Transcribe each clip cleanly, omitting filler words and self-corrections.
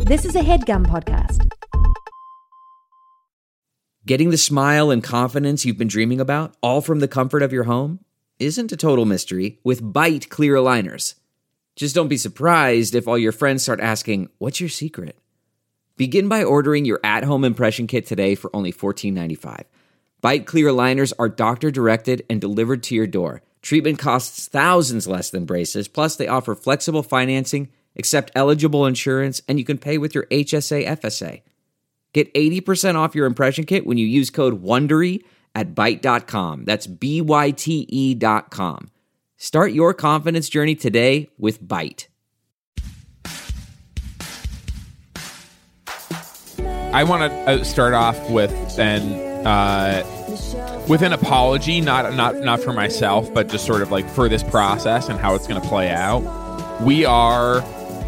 This is a HeadGum podcast. Getting the smile and confidence you've been dreaming about, all from the comfort of your home, isn't a total mystery with Byte clear aligners. Just don't be surprised if all your friends start asking, "What's your secret?" Begin by ordering your at-home impression kit today for only $14.95. Byte clear aligners are doctor-directed and delivered to your door. Treatment costs thousands less than braces, plus they offer flexible financing, accept eligible insurance, and you can pay with your HSA FSA. Get 80% off your impression kit when you use code WONDERY at Byte.com. That's BYTE.com. Start your confidence journey today with Byte. I want to start off with with an apology, not for myself, but just sort of like for this process and how it's going to play out. We are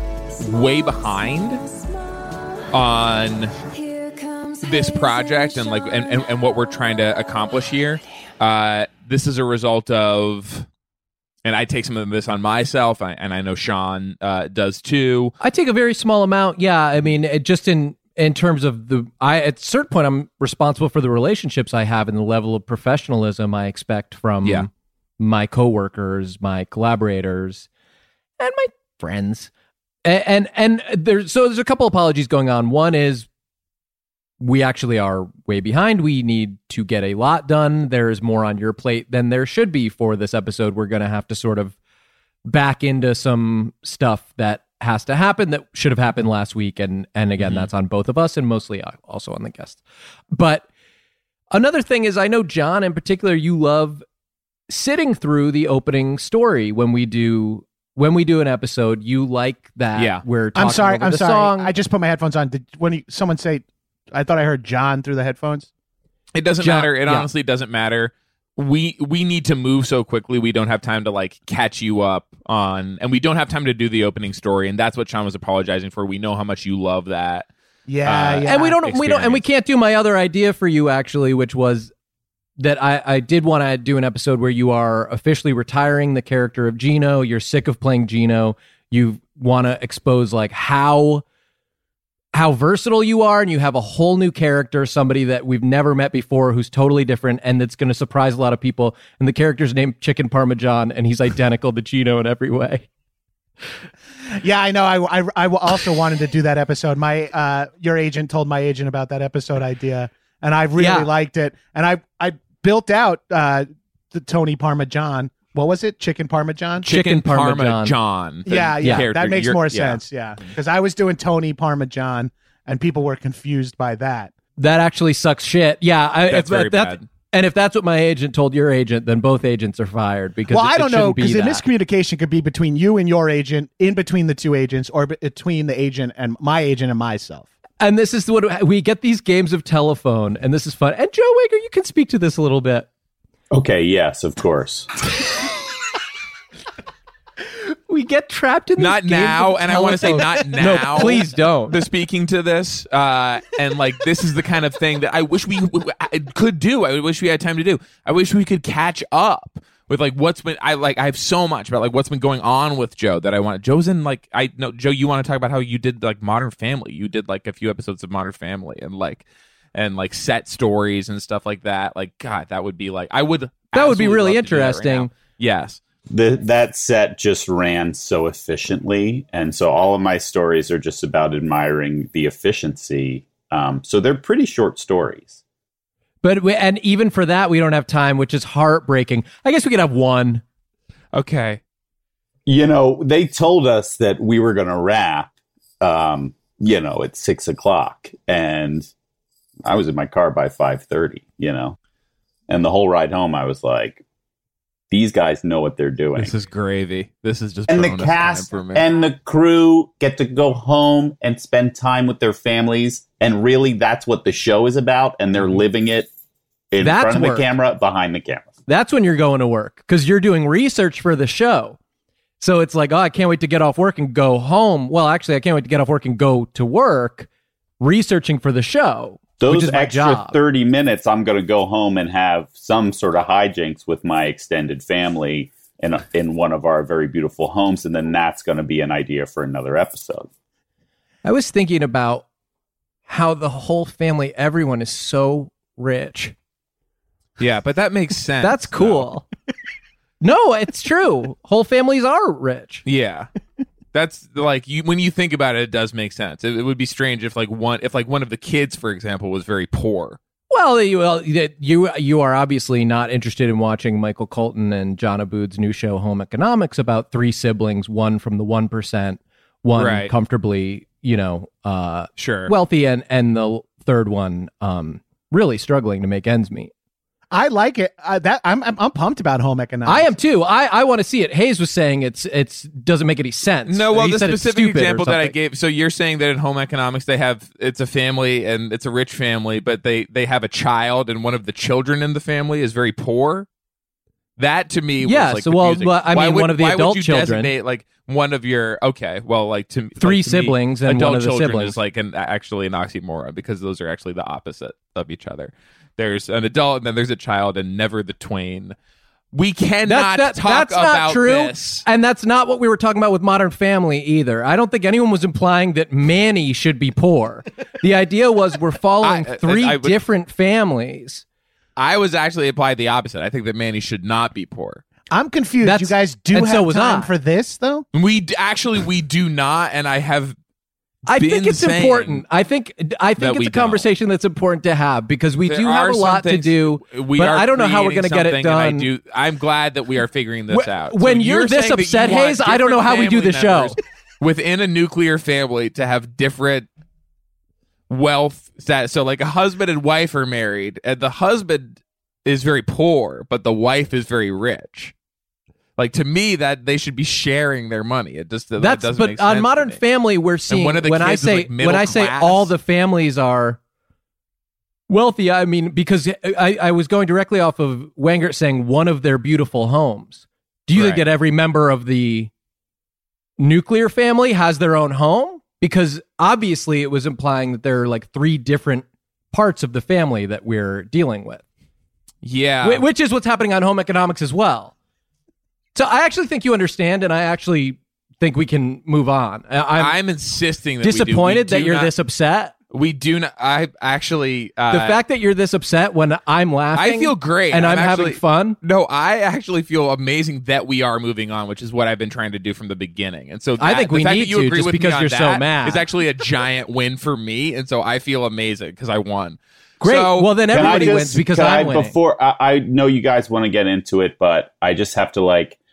way behind on this project and and what we're trying to accomplish here. This is a result of, and I take some of this on myself, and I know Sean does too. I take a very small amount. Yeah, I mean, just in terms of at a certain point, I'm responsible for the relationships I have and the level of professionalism I expect from my coworkers, my collaborators, and my friends. And there's a couple apologies going on. One is we actually are way behind. We need to get a lot done. There's more on your plate than there should be for this episode. We're going to have to sort of back into some stuff that has to happen that should have happened last week. And again, that's on both of us and mostly also on the guests. But another thing is, I know, John, in particular, you love sitting through the opening story when we do an episode. You like that. Yeah. We're talking I'm sorry. over the song. I just put my headphones on. Someone say, I thought I heard John through the headphones. It doesn't matter. It honestly doesn't matter. We need to move so quickly. We don't have time to like catch you up on, and we don't have time to do the opening story. And that's what Sean was apologizing for. We know how much you love that. Yeah. And we don't, and we can't do my other idea for you actually, which was that I did want to do an episode where you are officially retiring the character of Gino. You're sick of playing Gino. You want to expose like how versatile you are, and you have a whole new character, somebody that we've never met before who's totally different and that's going to surprise a lot of people. And the character's named Chicken Parmesan, and he's identical to Gino in every way. Yeah, I know. I also wanted to do that episode. Your agent told my agent about that episode idea, and I really liked it. And I built out the Tony Parmesan. What was it? Chicken Parmesan? Chicken Parmesan. Yeah. That makes more sense. Yeah. Because I was doing Tony Parmesan and people were confused by that. That actually sucks shit. Yeah. That's very bad. And if that's what my agent told your agent, then both agents are fired. Because I don't know, because the miscommunication could be between you and your agent, in between the two agents, or between the agent and myself. And this is what we get, these games of telephone, and this is fun. And Joe Wager, you can speak to this a little bit. Okay, yes, of course. We get trapped in this not now, and I want to say not now. No, please don't. The speaking to this, and like this is the kind of thing that I wish we could do. I wish we had time to do. I wish we could catch up with like what's been. I have so much about like what's been going on with Joe that I want. Joe's in like I know Joe. You want to talk about how you did like Modern Family? You did like a few episodes of Modern Family and like set stories and stuff like that. Like God, that would be like I would. That would be really interesting. Right, yes. That set just ran so efficiently, and so all of my stories are just about admiring the efficiency. So they're pretty short stories. And even for that, we don't have time, which is heartbreaking. I guess we could have one. Okay. You know, they told us that we were going to wrap, at 6:00, and I was in my car by 5:30. And the whole ride home, I was like, these guys know what they're doing. This is gravy. This is just and the cast and the crew get to go home and spend time with their families. And really, that's what the show is about. And they're living it in front of the camera, behind the camera. That's when you're going to work, because you're doing research for the show. So it's like, oh, I can't wait to get off work and go home. Well, actually, I can't wait to get off work and go to work researching for the show. Those extra 30 minutes, I'm going to go home and have some sort of hijinks with my extended family in one of our very beautiful homes. And then that's going to be an idea for another episode. I was thinking about how the whole family, everyone is so rich. Yeah, but that makes sense. That's cool. No, it's true. Whole families are rich. Yeah. That's like when you think about it, it does make sense. It would be strange if one of the kids, for example, was very poor. Well, you are obviously not interested in watching Michael Colton and John Aboud's new show, Home Economics, about three siblings, one from the 1%, one comfortably, sure, wealthy, and the third one really struggling to make ends meet. I like it. I'm pumped about Home Economics. I am too. I want to see it. Hayes was saying it's doesn't make any sense. No, well, he the specific example that I something. gave. So you're saying that in Home Economics it's a family and it's a rich family, but they have a child and one of the children in the family is very poor. That to me, was like confusing. Well, I mean, one of the adult why would you children, designate like one of your to three like, to siblings me, and adult one of the children siblings is like actually an oxymoron because those are actually the opposite of each other. There's an adult and then there's a child and never the twain. We cannot talk about true, this. And that's not what we were talking about with Modern Family either. I don't think anyone was implying that Manny should be poor. The idea was we're following three different families. I was actually implying the opposite. I think that Manny should not be poor. I'm confused. You guys do have time for this, though? We do not, and I think it's important. I think it's a conversation that's important to have because we do have a lot to do, but I don't know how we're going to get it done. I'm glad that we are figuring this out. When you're this upset, Hayes, I don't know how we do the show. Within a nuclear family to have different wealth status. So like a husband and wife are married, and the husband is very poor, but the wife is very rich. Like to me, that they should be sharing their money. It just that doesn't make sense. But on Modern Family, we're seeing when I say all the families are wealthy, I mean because I was going directly off of Wengert saying one of their beautiful homes. Do you think that every member of the nuclear family has their own home? Because obviously, it was implying that there are like three different parts of the family that we're dealing with. Yeah, which is what's happening on Home Economics as well. So I actually think you understand, and I actually think we can move on. I'm insisting that disappointed that you're this upset. We do not. I actually the fact that you're this upset when I'm laughing, I feel great, and I'm having fun. No, I actually feel amazing that we are moving on, which is what I've been trying to do from the beginning. And so I think we need to, just because you're so mad, is actually a giant win for me, and so I feel amazing because I won. Great. So, well, then everybody wins because I'm winning. Before I know you guys want to get into it, but I just have to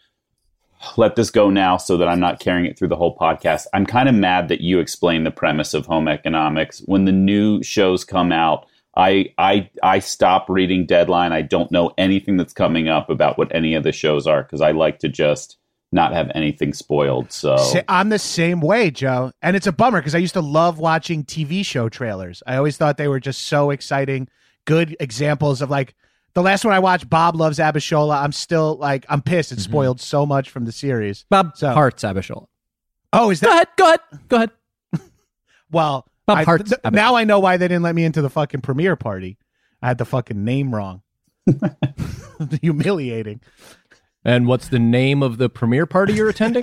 let this go now so that I'm not carrying it through the whole podcast. I'm kind of mad that you explained the premise of Home Economics. When the new shows come out, I stop reading Deadline. I don't know anything that's coming up about what any of the shows are because I like to just not have anything spoiled. So I'm the same way, Joe. And it's a bummer because I used to love watching TV show trailers. I always thought they were just so exciting, good examples of the last one I watched, Bob Loves Abishola. I'm still I'm pissed. It spoiled so much from the series. Bob Hearts Abishola. Oh, is that? Go ahead. Well, Bob Hearts. Now I know why they didn't let me into the fucking premiere party. I had the fucking name wrong. Humiliating. And what's the name of the premiere party you're attending?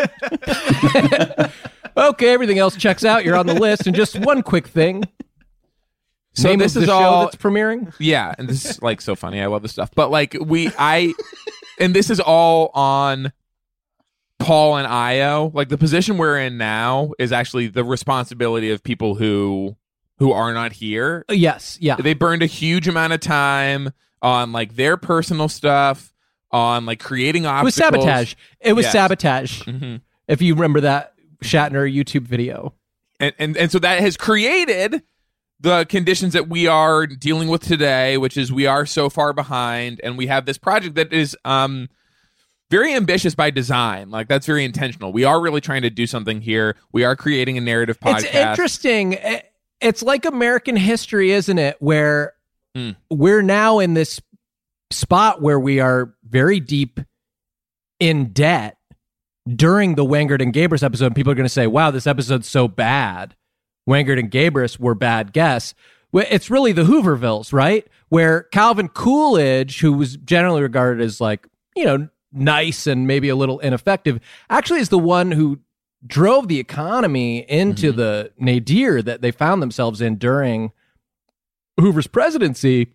Okay, everything else checks out. You're on the list. And just one quick thing. So name this of is the all show that's premiering? Yeah, and this is so funny. I love this stuff. But and this is all on Paul and Io. The position we're in now is actually the responsibility of people who are not here. Yes, yeah. They burned a huge amount of time on their personal stuff, on creating obstacles. It was sabotage. It was Yes. sabotage. Mm-hmm. If you remember that Shatner YouTube video. And so that has created the conditions that we are dealing with today, which is we are so far behind, and we have this project that is very ambitious by design. That's very intentional. We are really trying to do something here. We are creating a narrative podcast. It's interesting. It's like American history, isn't it? Where we're now in this spot where we are very deep in debt during the Wengert and Gabrus episode. And people are going to say, wow, this episode's so bad. Wengert and Gabrus were bad guests. It's really the Hoovervilles, right? Where Calvin Coolidge, who was generally regarded as nice and maybe a little ineffective, actually is the one who drove the economy into the nadir that they found themselves in during Hoover's presidency.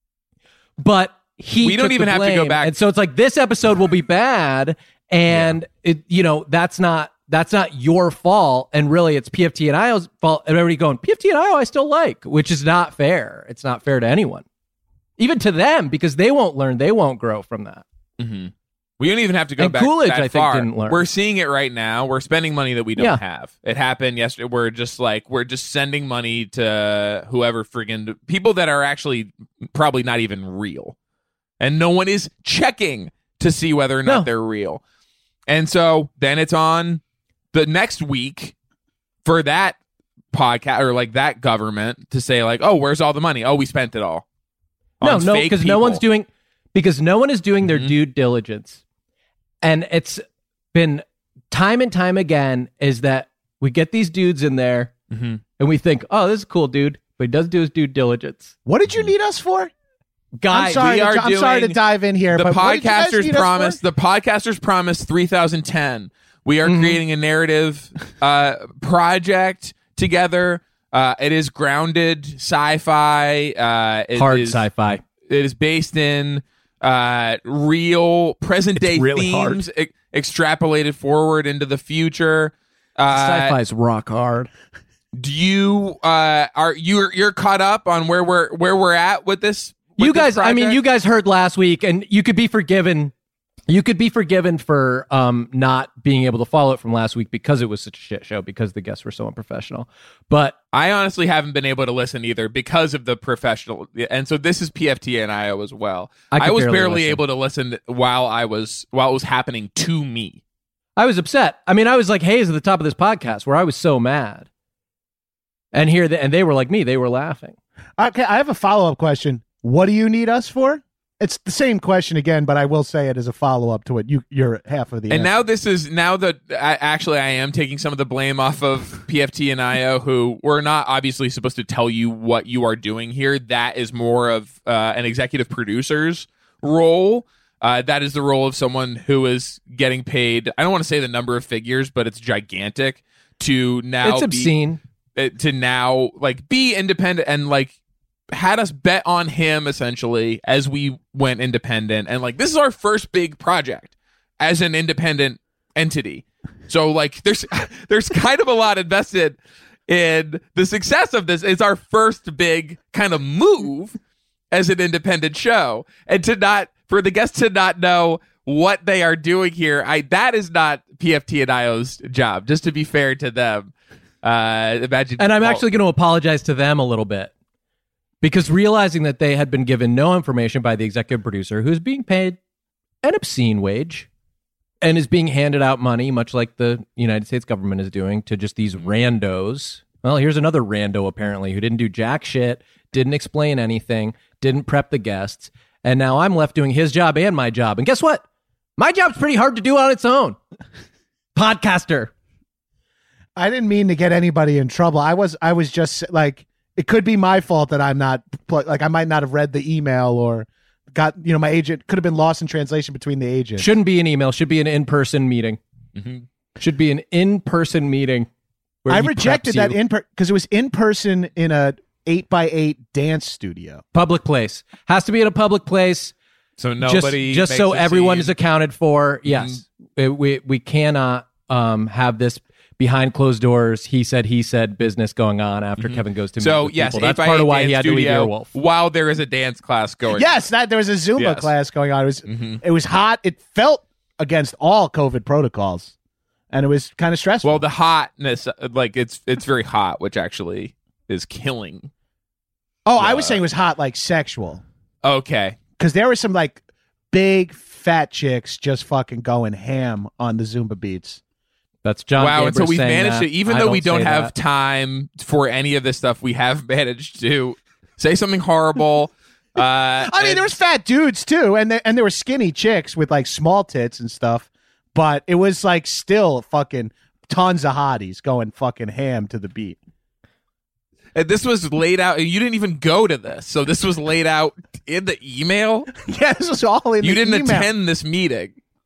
But we don't even have to go back. And so it's like, this episode will be bad. And that's not your fault. And really it's PFT and IO's fault. And everybody going, PFT and IO I still like, which is not fair. It's not fair to anyone, even to them, because they won't learn. They won't grow from that. Mm-hmm. We don't even have to go back Coolidge, that I think, far. didn't learn. We're seeing it right now. We're spending money that we don't have. It happened yesterday. We're just sending money to whoever friggin' people that are actually probably not even real. And no one is checking to see whether or not they're real. And so then it's on the next week for that podcast or like that government to say like, oh, where's all the money? Oh, we spent it all. No, because no one is doing their due diligence. And it's been time and time again is that we get these dudes in there and we think, oh, this is a cool dude, but he doesn't do his due diligence. What did you need us for? Guys, I'm sorry to dive in here. The but podcasters promised 3010. We are creating a narrative project together. It is grounded sci-fi. Hard sci-fi. It is based in real present day themes extrapolated forward into the future. Sci-fi's rock hard. Do you you're caught up on where we're at with this? You guys heard last week, and you could be forgiven. You could be forgiven for not being able to follow it from last week because it was such a shit show, because the guests were so unprofessional. But I honestly haven't been able to listen either because of the professional. And so this is PFT and IO as well. I was barely able to listen while it was happening to me. I was upset. I mean, I was like Hayes at the top of this podcast where I was so mad. And they were like me. They were laughing. Okay, I have a follow-up question. What do you need us for? It's the same question again, but I will say it as a follow-up to it. You're half of the and answer. now that I am taking some of the blame off of PFT and IO, who we're not obviously supposed to tell you what you are doing here. That is more of an executive producer's role. That is the role of someone who is getting paid. I don't want to say the number of figures, but it's gigantic to now. It's obscene. To now be independent and had us bet on him essentially as we went independent, and this is our first big project as an independent entity. So there's kind of a lot invested in the success of this. It's our first big kind of move as an independent show, and for the guests to not know what they are doing here, that is not PFT and IO's job. Just to be fair to them, imagine. And I'm actually going to apologize to them a little bit. Because realizing that they had been given no information by the executive producer, who's being paid an obscene wage and is being handed out money, much like the United States government is doing, to just these randos. Well, here's another rando, apparently, who didn't do jack shit, didn't explain anything, didn't prep the guests, and now I'm left doing his job and my job. And guess what? My job's pretty hard to do on its own. Podcaster. I didn't mean to get anybody in trouble. I was just it could be my fault that I'm not I might not have read the email or got, my agent could have been lost in translation between the agents. Shouldn't be an email. Should be an in-person meeting. Mm-hmm. Should be an in-person meeting. I rejected that because it was in person in a 8x8 dance studio. Public place. Has to be in a public place. So nobody just so everyone is accounted for. Yes. Mm-hmm. We cannot have this behind closed doors, he said business going on after Kevin goes to meet with people. That's part of why he had to leave Earwolf. While there is a dance class going on. Yes, there was a Zumba class going on. It was hot. It felt against all COVID protocols. And it was kind of stressful. Well, the hotness, it's very hot, which actually is killing. Oh, I was saying it was hot, sexual. Okay. Because there were some, big fat chicks just fucking going ham on the Zumba beats. That's John. Wow, and so we've managed to, even though we don't have time for any of this stuff, we have managed to say something horrible. I mean, there was fat dudes too, and there were skinny chicks with small tits and stuff, but it was still fucking tons of hotties going fucking ham to the beat. And this was laid out. You didn't even go to this, so this was laid out in the email. Yeah, this was all in. You the didn't email. attend this meeting.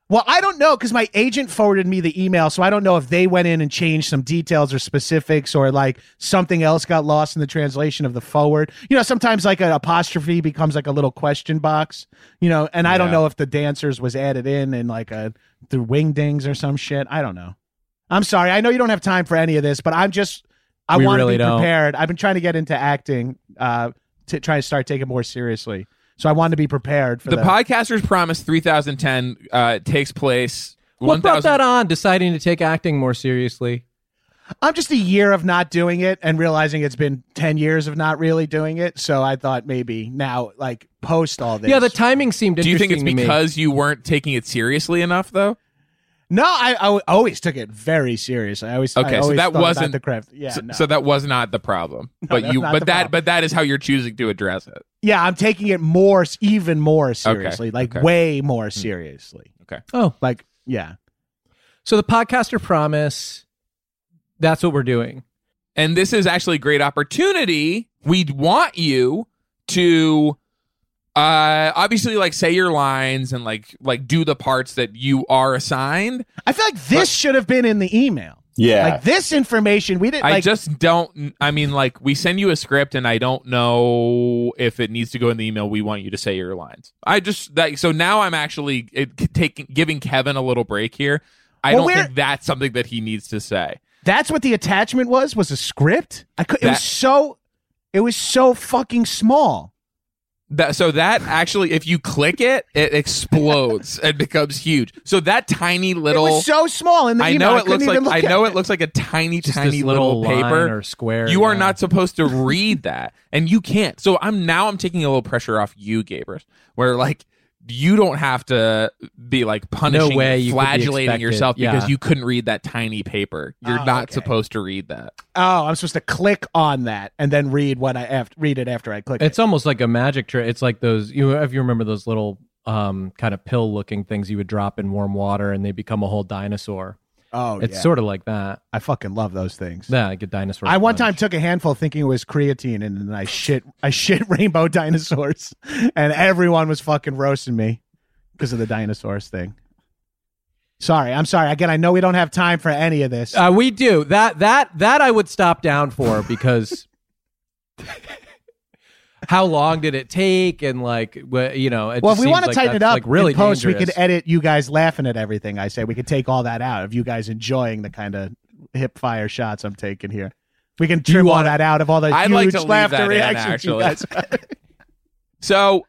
Well, I don't know because my agent forwarded me the email, so I don't know if they went in and changed some details or specifics or like something else got lost in the translation of the forward. You know, sometimes like an apostrophe becomes like a little question box, you know, and I don't know if the dancers was added in like through wingdings or some shit. I don't know. I'm sorry. I know you don't have time for any of this, but I want to be prepared. I've been trying to get into acting to try to start taking it more seriously. So I wanted to be prepared for the Podcasters Promise 3010 takes place. What brought that on, deciding to take acting more seriously? I'm just a year of not doing it and realizing it's been 10 years of not really doing it. So I thought maybe now, like, post all this. Yeah, the timing seemed interesting. Do you think it's because you weren't taking it seriously enough, though? No, I always took it very seriously. I always so that wasn't the craft. Yeah, so that was not the problem. But that is how you're choosing to address it. Yeah, I'm taking it even more seriously, way more seriously. Okay. Oh, like yeah. So the Podcaster Promise, that's what we're doing, and this is actually a great opportunity. We'd want you to. Obviously, like, say your lines and like do the parts that you are assigned. I feel like this should have been in the email. Yeah, like this information we didn't. I just don't. I mean, like, we send you a script, and I don't know if it needs to go in the email. We want you to say your lines. So now I'm actually giving Kevin a little break here. I don't think that's something that he needs to say. That's what the attachment was a script. It was so fucking small. That actually, if you click it, it explodes and becomes huge. So that tiny little, it was so small in the email. It looks like a tiny little paper or square. You are not supposed to read that, and you can't. So I'm taking a little pressure off you, Gabrus, where like you don't have to be like punishing, flagellating yourself because you couldn't read that tiny paper. You're not supposed to read that. Oh, I'm supposed to click on that and then read it after I click. It's almost like a magic trick. It's like those. If you remember those little kind of pill-looking things you would drop in warm water and they become a whole dinosaur. Oh, it's sort of like that. I fucking love those things. Yeah, like a dinosaur. I one time took a handful thinking it was creatine, and then I shit rainbow dinosaurs, and everyone was fucking roasting me because of the dinosaurs thing. I'm sorry. Again, I know we don't have time for any of this. We do. That I would stop down for because how long did it take? And like, if we want to tighten it up, like really in post, dangerous. we could edit you guys laughing at everything I say. We could take all that out of you guys enjoying the kind of hip fire shots I'm taking here. We can trim all that out of all the huge laughter reactions you guys. So,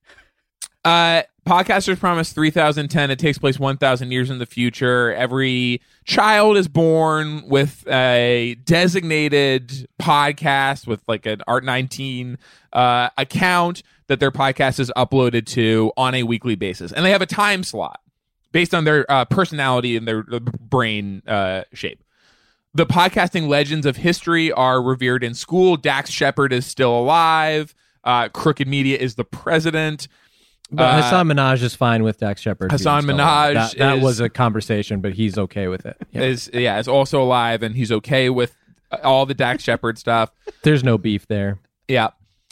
Podcasters Promise 3010. It takes place 1,000 years in the future. Every child is born with a designated podcast with like an Art19 account that their podcast is uploaded to on a weekly basis. And they have a time slot based on their personality and their brain shape. The podcasting legends of history are revered in school. Dax Shepard is still alive. Crooked Media is the president. But Hassan Minhaj is fine with Dax Shepard. Hassan Minhaj that was a conversation, but he's okay with it. Yeah. Is also alive, and he's okay with all the Dax Shepard stuff. There's no beef there. Yeah.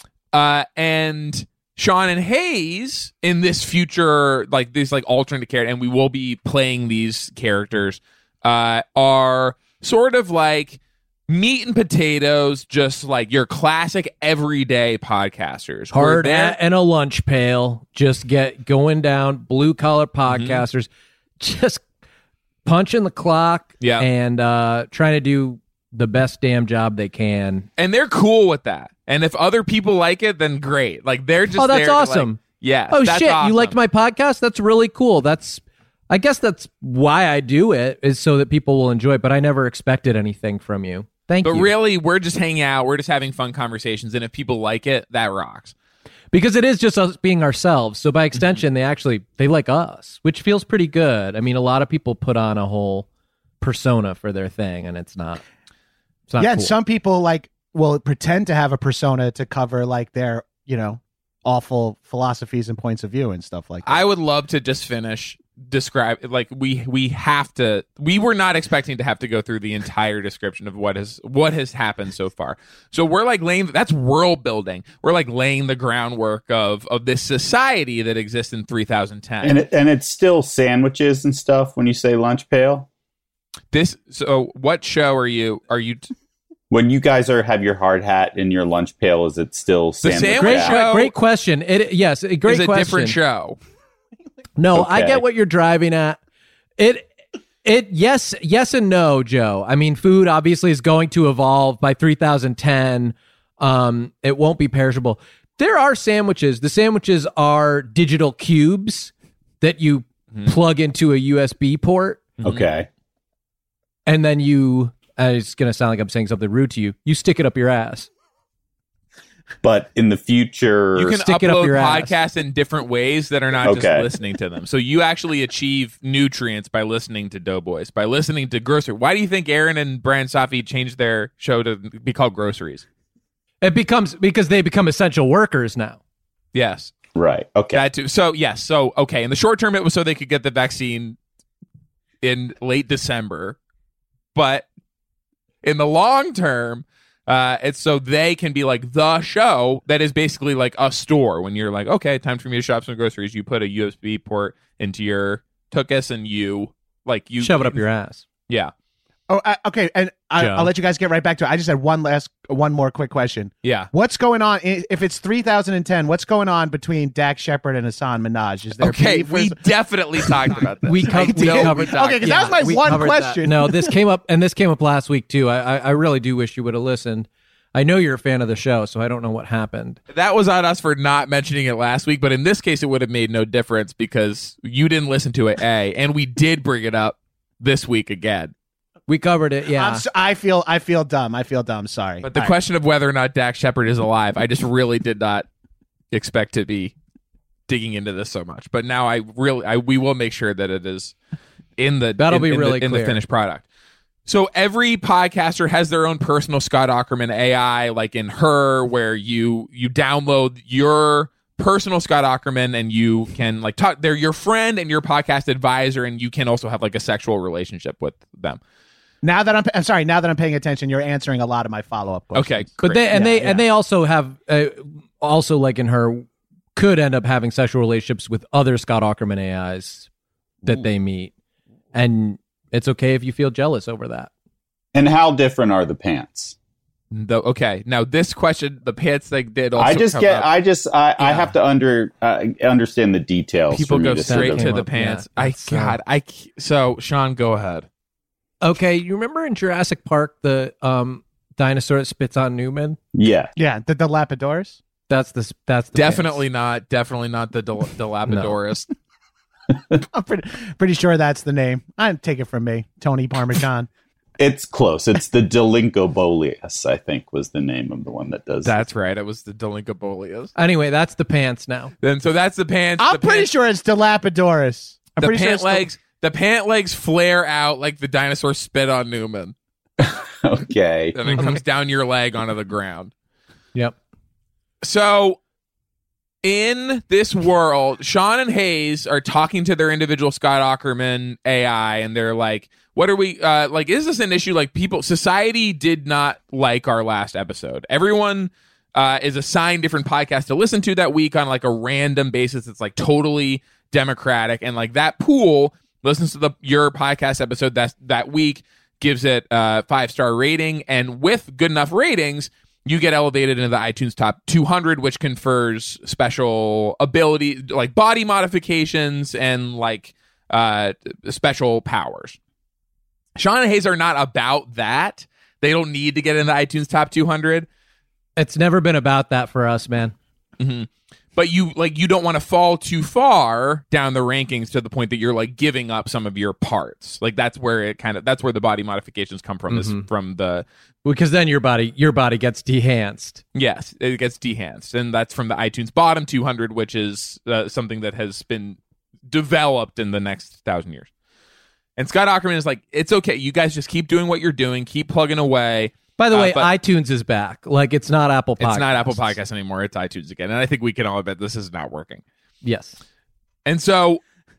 And Sean and Hayes in this future, like these like alternate character, and we will be playing these characters, are sort of like meat and potatoes, just like your classic everyday podcasters. Hard and a lunch pail, just going down, blue collar podcasters, just punching the clock and trying to do the best damn job they can. And they're cool with that. And if other people like it, then great. Like they're just that's awesome. Oh shit, awesome. You liked my podcast? That's really cool. I guess that's why I do it, is so that people will enjoy it, but I never expected anything from you. Thank you. But really, we're just hanging out. We're just having fun conversations. And if people like it, that rocks. Because it is just us being ourselves. So by extension, they like us, which feels pretty good. I mean, a lot of people put on a whole persona for their thing, and it's not cool. And some people will pretend to have a persona to cover like their, awful philosophies and points of view and stuff like that. I would love to just finish describe, like we have to. We were not expecting to have to go through the entire description of what has happened so far. So we're like that's world building. We're like laying the groundwork of this society that exists in 3010. And it's still sandwiches and stuff when you say lunch pail. So what show are you? When you guys have your hard hat in your lunch pail, is it still sandwich? Great question. Yes, a great question. It's a different show. No, Okay. I get what you're driving at. Yes and no, Joe. I mean, food obviously is going to evolve by 3010. It won't be perishable. There are sandwiches. The sandwiches are digital cubes that you plug into a USB port. Okay. And then it's going to sound like I'm saying something rude to you. You stick it up your ass. But in the future, you can stick it up upload your ass. podcasts in different ways that are not just Okay. listening to them. So you actually achieve nutrients by listening to Doughboys, by listening to Grocery. Why do you think Aaron and Brian Safi changed their show to be called Groceries? Because they become essential workers now. Yes. right? Okay. That too. So yes. So okay. In the short term, it was so they could get the vaccine in late December, but in the long term, it's so they can be like the show that is basically like a store. When you're like, okay, time for me to shop some groceries, you put a USB port into your tuchus and you shove it up your ass. Yeah. Oh, okay, and I'll let you guys get right back to it. I just had one more quick question. Yeah. What's going on if it's 3010? What's going on between Dax Shepard and Hassan Minaj? Is there Okay, beef? we definitely talked about this. We covered. Okay, 'cause that was my one question. No, this came up last week too. I really do wish you would have listened. I know you're a fan of the show, so I don't know what happened. That was on us for not mentioning it last week, but in this case, it would have made no difference because you didn't listen to it, and we did bring it up this week again. We covered it, yeah. I feel dumb. Sorry. But the question of whether or not Dax Shepard is alive, I just really did not expect to be digging into this so much. But now we will make sure that it is in the the finished product. So every podcaster has their own personal Scott Aukerman AI, like in Her, where you download your personal Scott Aukerman and you can like talk. They're your friend and your podcast advisor, and you can also have like a sexual relationship with them. Now that I'm paying attention, you're answering a lot of my follow-up questions. Okay, but they also have also like in Her could end up having sexual relationships with other Scott Aukerman AIs that they meet, and it's okay if you feel jealous over that. And how different are the pants? Okay, now this question, the pants thing did also. I have to understand the details. People for me go to straight sort to of- the pants. Yeah, So Sean, go ahead. Okay, you remember in Jurassic Park the dinosaur that spits on Newman? Yeah. The Dilapidorus? That's the Definitely not the Dilapidorus. I'm pretty sure that's the name. Take it from me, Tony Parmesan. It's close. It's the Dolinkobolius, I think, was the name of the one that does. That's right. It was the Dolinkobolius. Anyway, that's the pants now. Then so that's the pants. I'm pretty sure it's Dilapidorus. The pant legs flare out like the dinosaur spit on Newman. Okay. And it comes down your leg onto the ground. Yep. So in this world, Sean and Hayes are talking to their individual Scott Aukerman AI, and they're like, what are we like, is this an issue? Like, society did not like our last episode. Everyone is assigned different podcasts to listen to that week on like a random basis. It's like totally democratic, and like that pool listens to your podcast episode that week, gives it a 5-star rating, and with good enough ratings, you get elevated into the iTunes Top 200, which confers special ability, like body modifications and like special powers. Sean and Hayes are not about that. They don't need to get in the iTunes Top 200. It's never been about that for us, man. Mm-hmm. But you don't want to fall too far down the rankings to the point that you're like giving up some of your parts. Like that's where the body modifications come from. Because then your body gets dehanced. Yes, it gets dehanced, and that's from the iTunes bottom 200, which is something that has been developed in the next 1,000 years. And Scott Aukerman is like, it's okay. You guys just keep doing what you're doing. Keep plugging away. By the way, iTunes is back. Like, it's not Apple Podcasts. It's not Apple Podcasts anymore. It's iTunes again. And I think we can all admit this is not working. Yes. And so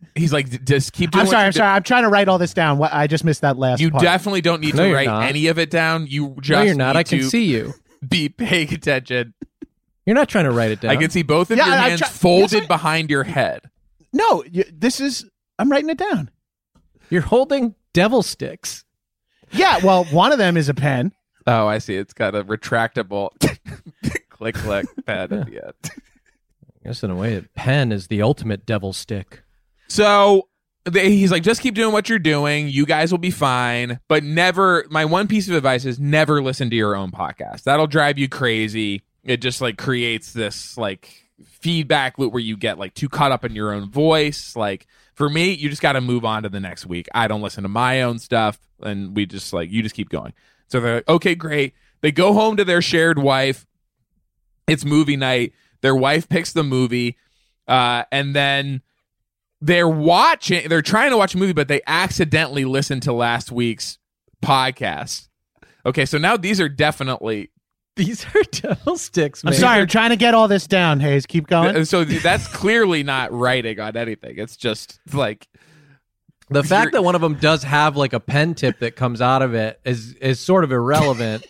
He's like, just keep doing. I'm sorry. I'm trying to write all this down. I just missed that last. You part. definitely don't need to write any of it down. You just no, you're not. I can to see you. Be paying attention. You're not trying to write it down. I can see both of your hands folded behind your head. No, I'm writing it down. You're holding devil sticks. Yeah, well, one of them is a pen. Oh, I see. It's got a retractable click pad at the end. I guess in a way, a pen is the ultimate devil stick. So he's like, just keep doing what you're doing. You guys will be fine. But never, my one piece of advice is never listen to your own podcast. That'll drive you crazy. It just like creates this like feedback loop where you get like too caught up in your own voice. Like for me, you just got to move on to the next week. I don't listen to my own stuff. And we just like, you just keep going. So they're like, okay, great. They go home to their shared wife. It's movie night. Their wife picks the movie. And then they're trying to watch a movie, but they accidentally listened to last week's podcast. Okay, so now these are devil sticks, man. I'm sorry, I'm trying to get all this down, Hayes. Keep going. So that's clearly not writing on anything. It's just like the fact that one of them does have like a pen tip that comes out of it is sort of irrelevant.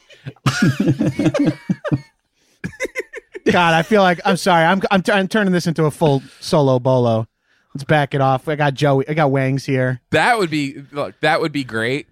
God, I feel like I'm sorry. I'm turning this into a full solo bolo. Let's back it off. I got Wangs here. That would be great.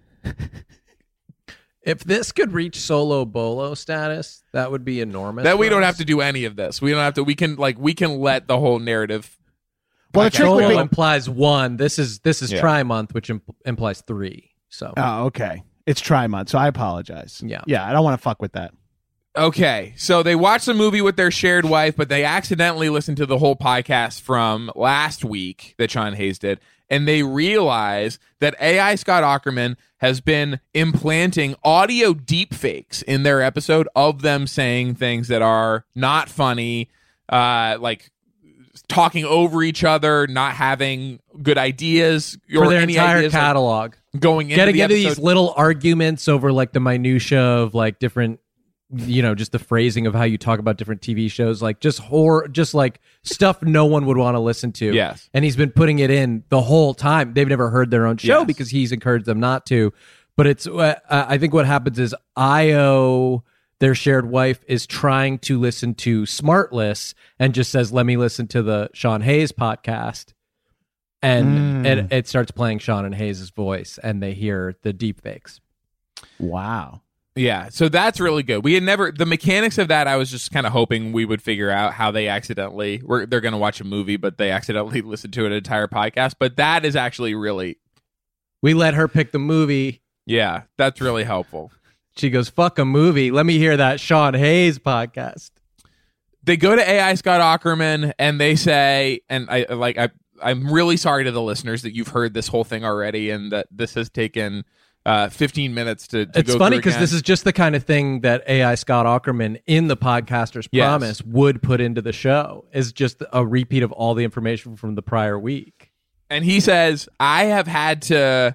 If this could reach solo bolo status, that would be enormous. That we don't have to do any of this. We don't have to. We can let the whole narrative. Well, the trick would be implies 1. This is Tri Month, which implies 3. So. Oh, okay. It's Tri Month, so I apologize. Yeah. I don't want to fuck with that. Okay, so they watch the movie with their shared wife, but they accidentally listened to the whole podcast from last week that Sean Hayes did, and they realize that AI Scott Aukerman has been implanting audio deepfakes in their episode of them saying things that are not funny, like talking over each other, not having good ideas for their any entire ideas, catalog. Like, going into getting the into episode. These little arguments over like the minutia of like different, just the phrasing of how you talk about different TV shows, like just horror, just like stuff no one would want to listen to. Yes. And he's been putting it in the whole time. They've never heard their own show because he's encouraged them not to. But it's, I think what happens is Io, their shared wife, is trying to listen to Smartless and just says, let me listen to the Sean Hayes podcast. And it starts playing Sean and Hayes' voice, and they hear the deepfakes. Wow. Yeah, so that's really good. We had never, the mechanics of that, I was just kind of hoping we would figure out how they accidentally, they're going to watch a movie, but they accidentally listen to an entire podcast. But that is actually really... We let her pick the movie. Yeah, that's really helpful. She goes, fuck a movie. Let me hear that Sean Hayes podcast. They go to AI Scott Aukerman, and they say, and I'm really sorry to the listeners that you've heard this whole thing already, and that this has taken... 15 minutes to go through. It's funny because this is just the kind of thing that AI Scott Aukerman in the Podcaster's Promise would put into the show, is just a repeat of all the information from the prior week. And he says, I have had to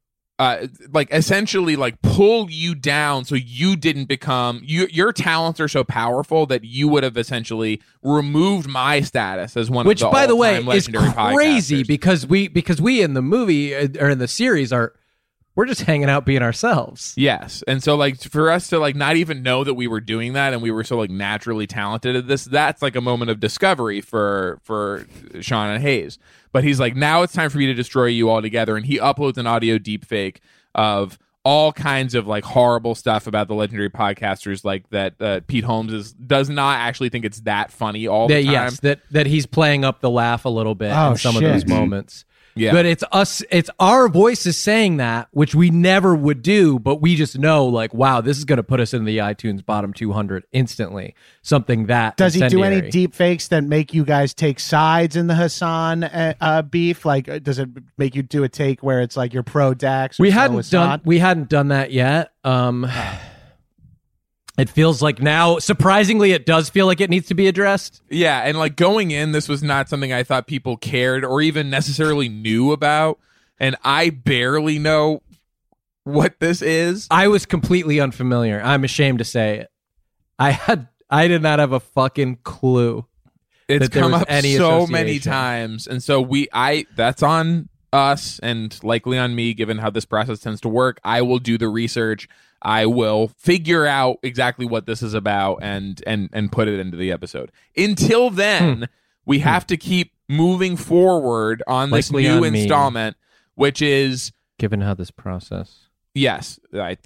essentially pull you down so you didn't become, your talents are so powerful that you would have essentially removed my status as one of the all-time Which, legendary by the way, is crazy podcasters. because we in the movie or in the series we're just hanging out being ourselves. Yes. And so for us to not even know that we were doing that and we were so naturally talented at this, that's a moment of discovery for Sean and Hayes. But he's now it's time for me to destroy you altogether. And he uploads an audio deepfake of all kinds of horrible stuff about the legendary podcasters, that Pete Holmes does not actually think it's that funny all the time. Yes, that he's playing up the laugh a little bit in some of those moments. Yeah. But it's our voices saying that, which we never would do, but we just know wow, this is going to put us in the iTunes bottom 200 instantly. Something that does he do any deep fakes that make you guys take sides in the Hassan beef? Does it make you do a take where it's you're pro Dax? We hadn't done that yet. It feels like now, surprisingly, it does feel like it needs to be addressed. Yeah, and going in, this was not something I thought people cared or even necessarily knew about, and I barely know what this is. I was completely unfamiliar. I'm ashamed to say it. I did not have a fucking clue. It's that there come was up any so many association. times, and so that's on us and likely on me, given how this process tends to work. I will do the research. I will figure out exactly what this is about and put it into the episode. Until then, we have to keep moving forward on this Likely new on me. installment, which is Given how this process. yes. I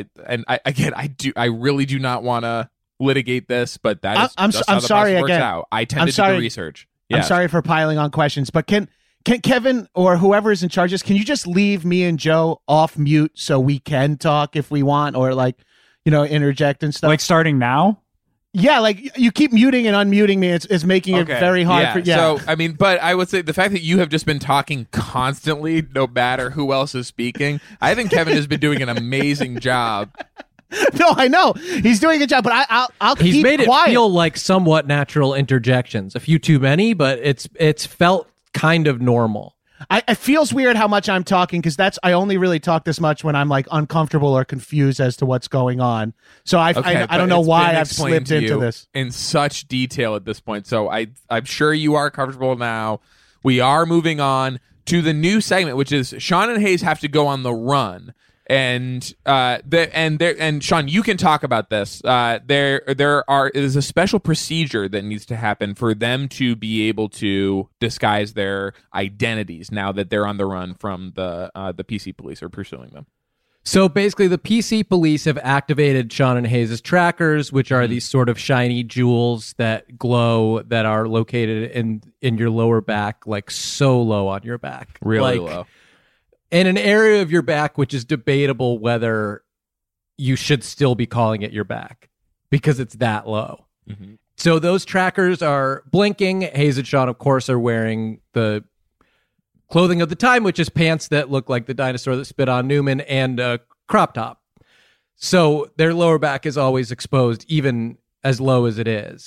really do not want to litigate this, but that is I'm just how the sorry process works again. out. I tend to do the research. Yes. I'm sorry for piling on questions, but can Kevin or whoever is in charge of this, can you just leave me and Joe off mute so we can talk if we want, or like, interject and stuff? Like starting now? Yeah, like you keep muting and unmuting me. It's making it very hard. So, I mean, but I would say the fact that you have just been talking constantly, no matter who else is speaking, I think Kevin has been doing an amazing job. No, I know he's doing a good job, but I'll He's keep made quiet. it feel like somewhat natural interjections. A few too many, but it's felt kind of normal. It feels weird how much I'm talking because I only really talk this much when I'm like uncomfortable or confused as to what's going on. So I don't know why I've slipped into this in such detail at this point. So I'm sure you are comfortable now. We are moving on to the new segment, which is Sean and Hayes have to go on the run. And Sean, you can talk about this. There is a special procedure that needs to happen for them to be able to disguise their identities now that they're on the run from the PC police are pursuing them. So basically, the PC police have activated Sean and Hayes' trackers, which are these sort of shiny jewels that glow that are located in your lower back, like so low on your back, Really like, low. in an area of your back which is debatable whether you should still be calling it your back because it's that low. Mm-hmm. So those trackers are blinking. Hayes and Sean, of course, are wearing the clothing of the time, which is pants that look like the dinosaur that spit on Newman and a crop top. So their lower back is always exposed, even as low as it is.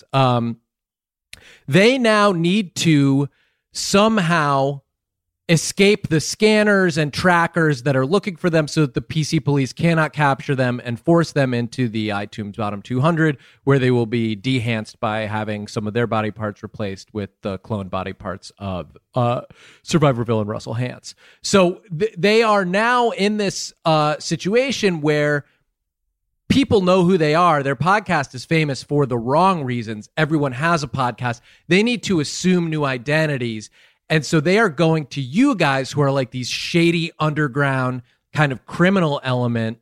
They now need to somehow escape the scanners and trackers that are looking for them so that the PC police cannot capture them and force them into the iTunes Bottom 200, where they will be dehanced by having some of their body parts replaced with the cloned body parts of survivor villain Russell Hantz. So they are now in this situation where people know who they are. Their podcast is famous for the wrong reasons. Everyone has a podcast. They need to assume new identities. And so they are going to you guys who are like these shady underground kind of criminal element.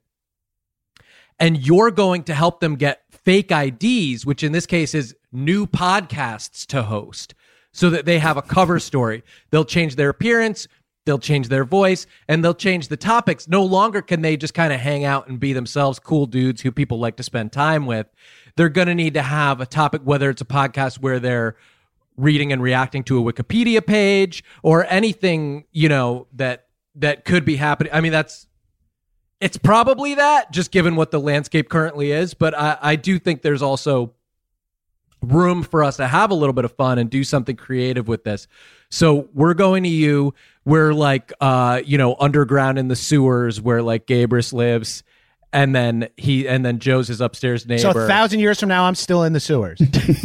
And you're going to help them get fake IDs, which in this case is new podcasts to host so that they have a cover story. They'll change their appearance, they'll change their voice, and they'll change the topics. No longer can they just kind of hang out and be themselves, cool dudes who people like to spend time with. They're going to need to have a topic, whether it's a podcast where they're reading and reacting to a Wikipedia page or anything, that could be happening. I mean, it's probably that, just given what the landscape currently is. But I do think there's also room for us to have a little bit of fun and do something creative with this. So we're going to you. We're like, underground in the sewers where like Gabrus lives. And then Joe's his upstairs neighbor. So 1,000 years from now, I'm still in the sewers.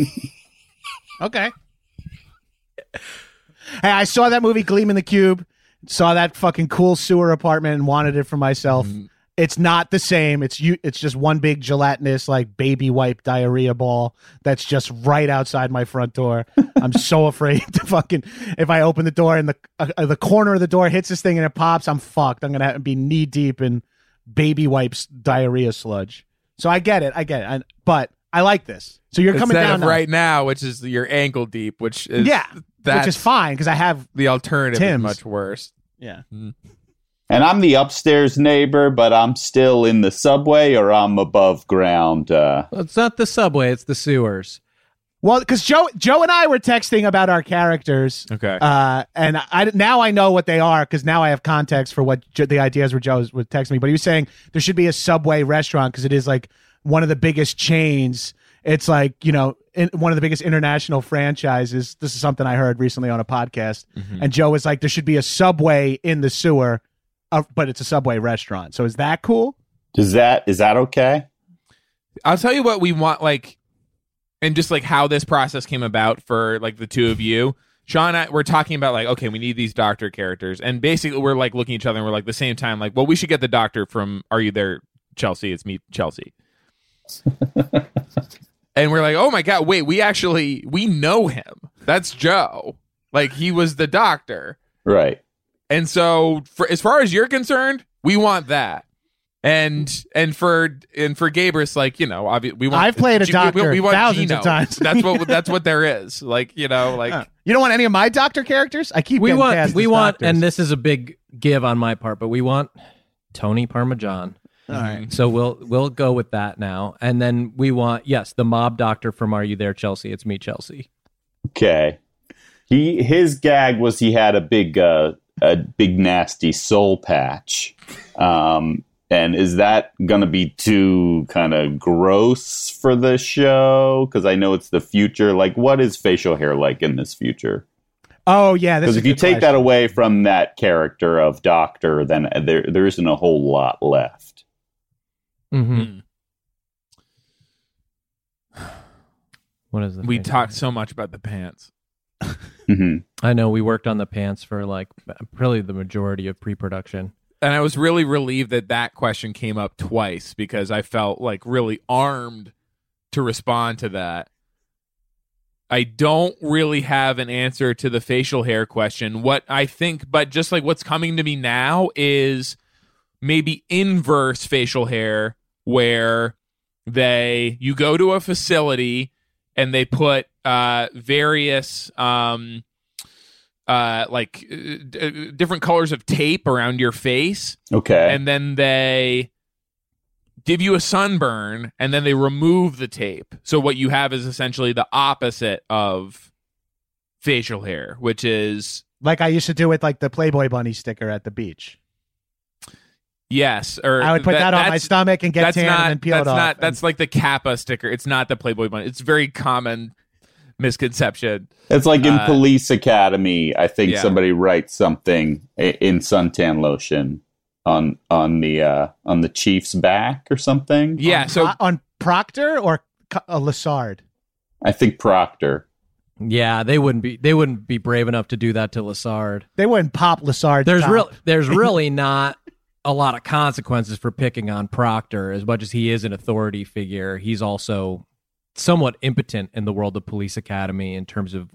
Okay. Hey, I saw that movie Gleam in the Cube, saw that fucking cool sewer apartment and wanted it for myself. It's not the same. It's just one big gelatinous like baby wipe diarrhea ball that's just right outside my front door. I'm so afraid to fucking, if I open the door and the corner of the door hits this thing and it pops, I'm fucked. I'm gonna be knee deep in baby wipes diarrhea sludge. So I get it, but I like this. So you're coming down right now, which is your ankle deep, which is which is fine because I have the alternative Tim's. is much worse. Yeah. And I'm the upstairs neighbor, but I'm still in the subway or I'm above ground. It's not the subway; it's the sewers. Well, because Joe and I were texting about our characters. Okay. And now I know what they are because now I have context for what the ideas were Joe was texting me. But he was saying there should be a Subway restaurant because it is like one of the biggest chains. It's like, one of the biggest international franchises. This is something I heard recently on a podcast. Mm-hmm. And Joe was like, there should be a Subway in the sewer, but it's a Subway restaurant. So is that cool? Is that okay? I'll tell you what we want, like, and just like how this process came about for like the two of you. Sean and I, we're talking about like, okay, we need these doctor characters. And basically we're like looking at each other and we're like the same time, like, well, we should get the doctor from Are You There, Chelsea? It's me, Chelsea. And we're like, oh my God, wait, we know him. That's Joe. Like he was the doctor. Right. And so as far as you're concerned, we want that. And for Gabrus, like, you know, we want. I've played a doctor we want thousands Gino. of times. That's what there is. Like, you know, like you don't want any of my doctor characters. I keep we getting want cast we as want, doctors. and this is a big give on my part, but we want Tony Parmesan. All right. So we'll go with that now, and then we want the mob doctor from Are You There, Chelsea? It's me, Chelsea. Okay. His gag was he had a big nasty soul patch. And is that going to be too kind of gross for the show? Because I know it's the future. Like, what is facial hair like in this future? Oh, yeah. Because if you take that away from that character of Doctor, then there isn't a whole lot left. Mm-hmm. What is the we talked so much about the pants. Mm-hmm. I know we worked on the pants for like probably the majority of pre-production. And I was really relieved that question came up twice because I felt like really armed to respond to that. I don't really have an answer to the facial hair question. What I think, but just like what's coming to me now is maybe inverse facial hair where you go to a facility and they put various different colors of tape around your face. Okay. And then they give you a sunburn and then they remove the tape. So what you have is essentially the opposite of facial hair, which is like I used to do with like the Playboy bunny sticker at the beach. Yes, or I would put that on my stomach and get tan and then peel it off. That's like the Kappa sticker. It's not the Playboy bunny. It's very common misconception. It's like in Police Academy, I think somebody writes something in suntan lotion on the chief's back or something. Yeah, on Proctor or Lassard? I think Proctor. Yeah, they wouldn't be brave enough to do that to Lassard. They wouldn't pop Lassard. There's really not a lot of consequences for picking on Proctor. As much as he is an authority figure, he's also somewhat impotent in the world of Police Academy in terms of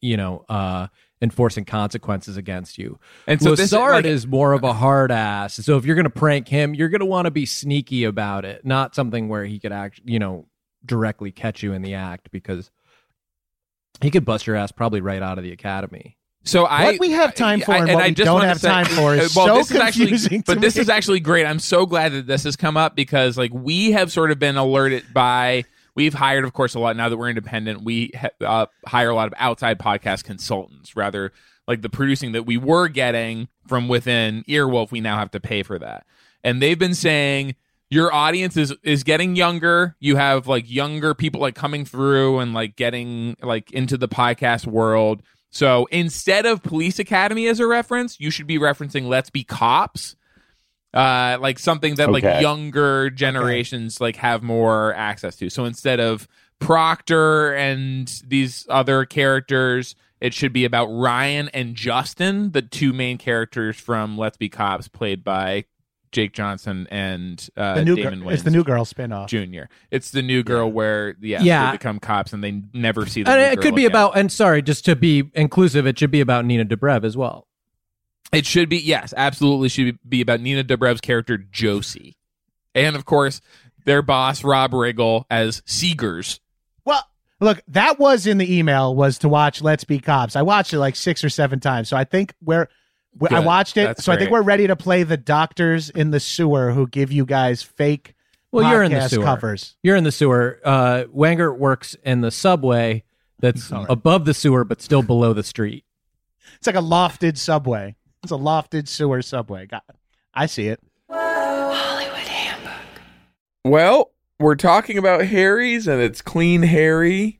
enforcing consequences against you. And so Lassard is more of a hard ass. So if you're going to prank him, you're going to want to be sneaky about it, not something where he could directly catch you in the act, because he could bust your ass probably right out of the academy. So what we have time for and what we don't have time for is so confusing. But this is actually great. I'm so glad that this has come up because like we have sort of been alerted by. We've hired, of course, a lot. Now that we're independent, we hire a lot of outside podcast consultants. Rather, like the producing that we were getting from within Earwolf, we now have to pay for that. And they've been saying your audience is getting younger. You have like younger people like coming through and like getting like into the podcast world. So instead of Police Academy as a reference, you should be referencing Let's Be Cops. Like something that like younger generations like have more access to. So instead of Proctor and these other characters, it should be about Ryan and Justin, the two main characters from Let's Be Cops, played by Jake Johnson and Damon Wayans. It's the New Girl spinoff. Jr. It's the New Girl where they become cops and they never see the and new it girl could be again. about, and sorry, just to be inclusive, it should be about Nina Dobrev as well. It should be, yes, absolutely should be about Nina Dobrev's character, Josie. And, of course, their boss, Rob Riggle, as Seegers. Well, look, that was in the email, was to watch Let's Be Cops. I watched it like 6 or 7 times. So I think I watched it. That's so great. I think we're ready to play the doctors in the sewer who give you guys fake you're in the podcast sewer. covers. You're in the sewer. Wenger works in the subway that's above the sewer but still below the street. It's like a lofted subway. It's a lofted sewer subway. I see it. Hollywood Handbook. Well, we're talking about Harry's, and it's Clean Harry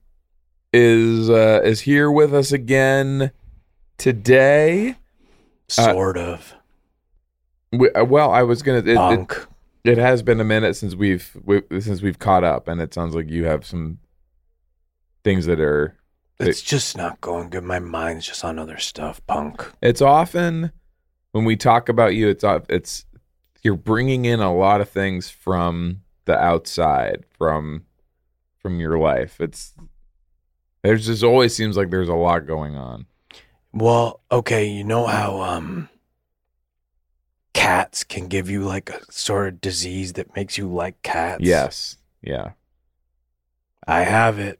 is here with us again today. Sort of. Well, I was gonna. It has been a minute since we've caught up, and it sounds like you have some things that are. It's just not going good. My mind's just on other stuff, punk. It's often when we talk about you, it's you're bringing in a lot of things from the outside, from your life. There's just always seems like there's a lot going on. Well, okay, you know how cats can give you like a sort of disease that makes you like cats? Yes. Yeah. I have it.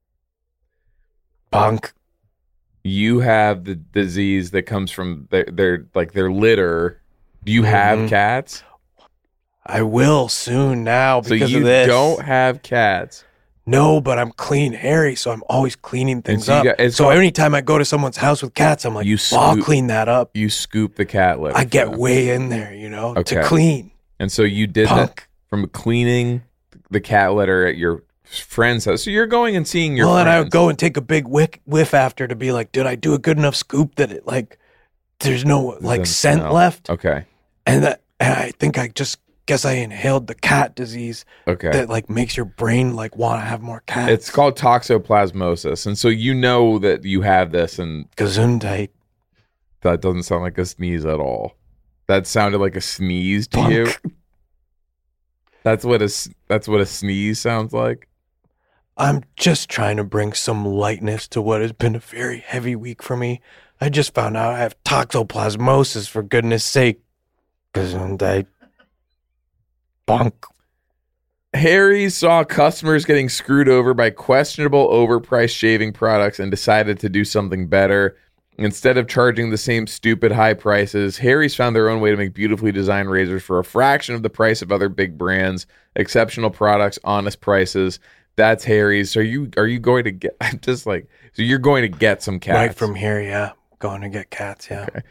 Punk. You have the disease that comes from their litter. Do you have cats? I will soon now because of this. So you don't have cats. No, but I'm clean, Harry, so I'm always cleaning things up. So called, anytime I go to someone's house with cats, I'm like, I'll clean that up. You scoop the cat litter. I get way in there, to clean. And so you did that from cleaning the cat litter at your friend's house. So you're going and seeing your friends. And I would go and take a big whiff after to be like, did I do a good enough scoop that it there's no scent left? Okay. And I think I just guess I inhaled the cat disease that makes your brain want to have more cats. It's called toxoplasmosis. And so you know that you have this, and Gesundheit. That doesn't sound like a sneeze at all. That sounded like a sneeze to you. That's what a sneeze sounds like. I'm just trying to bring some lightness to what has been a very heavy week for me. I just found out I have toxoplasmosis, for goodness sake. Gesundheit. Bonk. Harry saw customers getting screwed over by questionable overpriced shaving products and decided to do something better. Instead of charging the same stupid high prices, Harry's found their own way to make beautifully designed razors for a fraction of the price of other big brands. Exceptional products, honest prices. That's Harry's. So are you going to get? I'm just so you're going to get some cats right from here? Yeah, going to get cats. Yeah. Okay.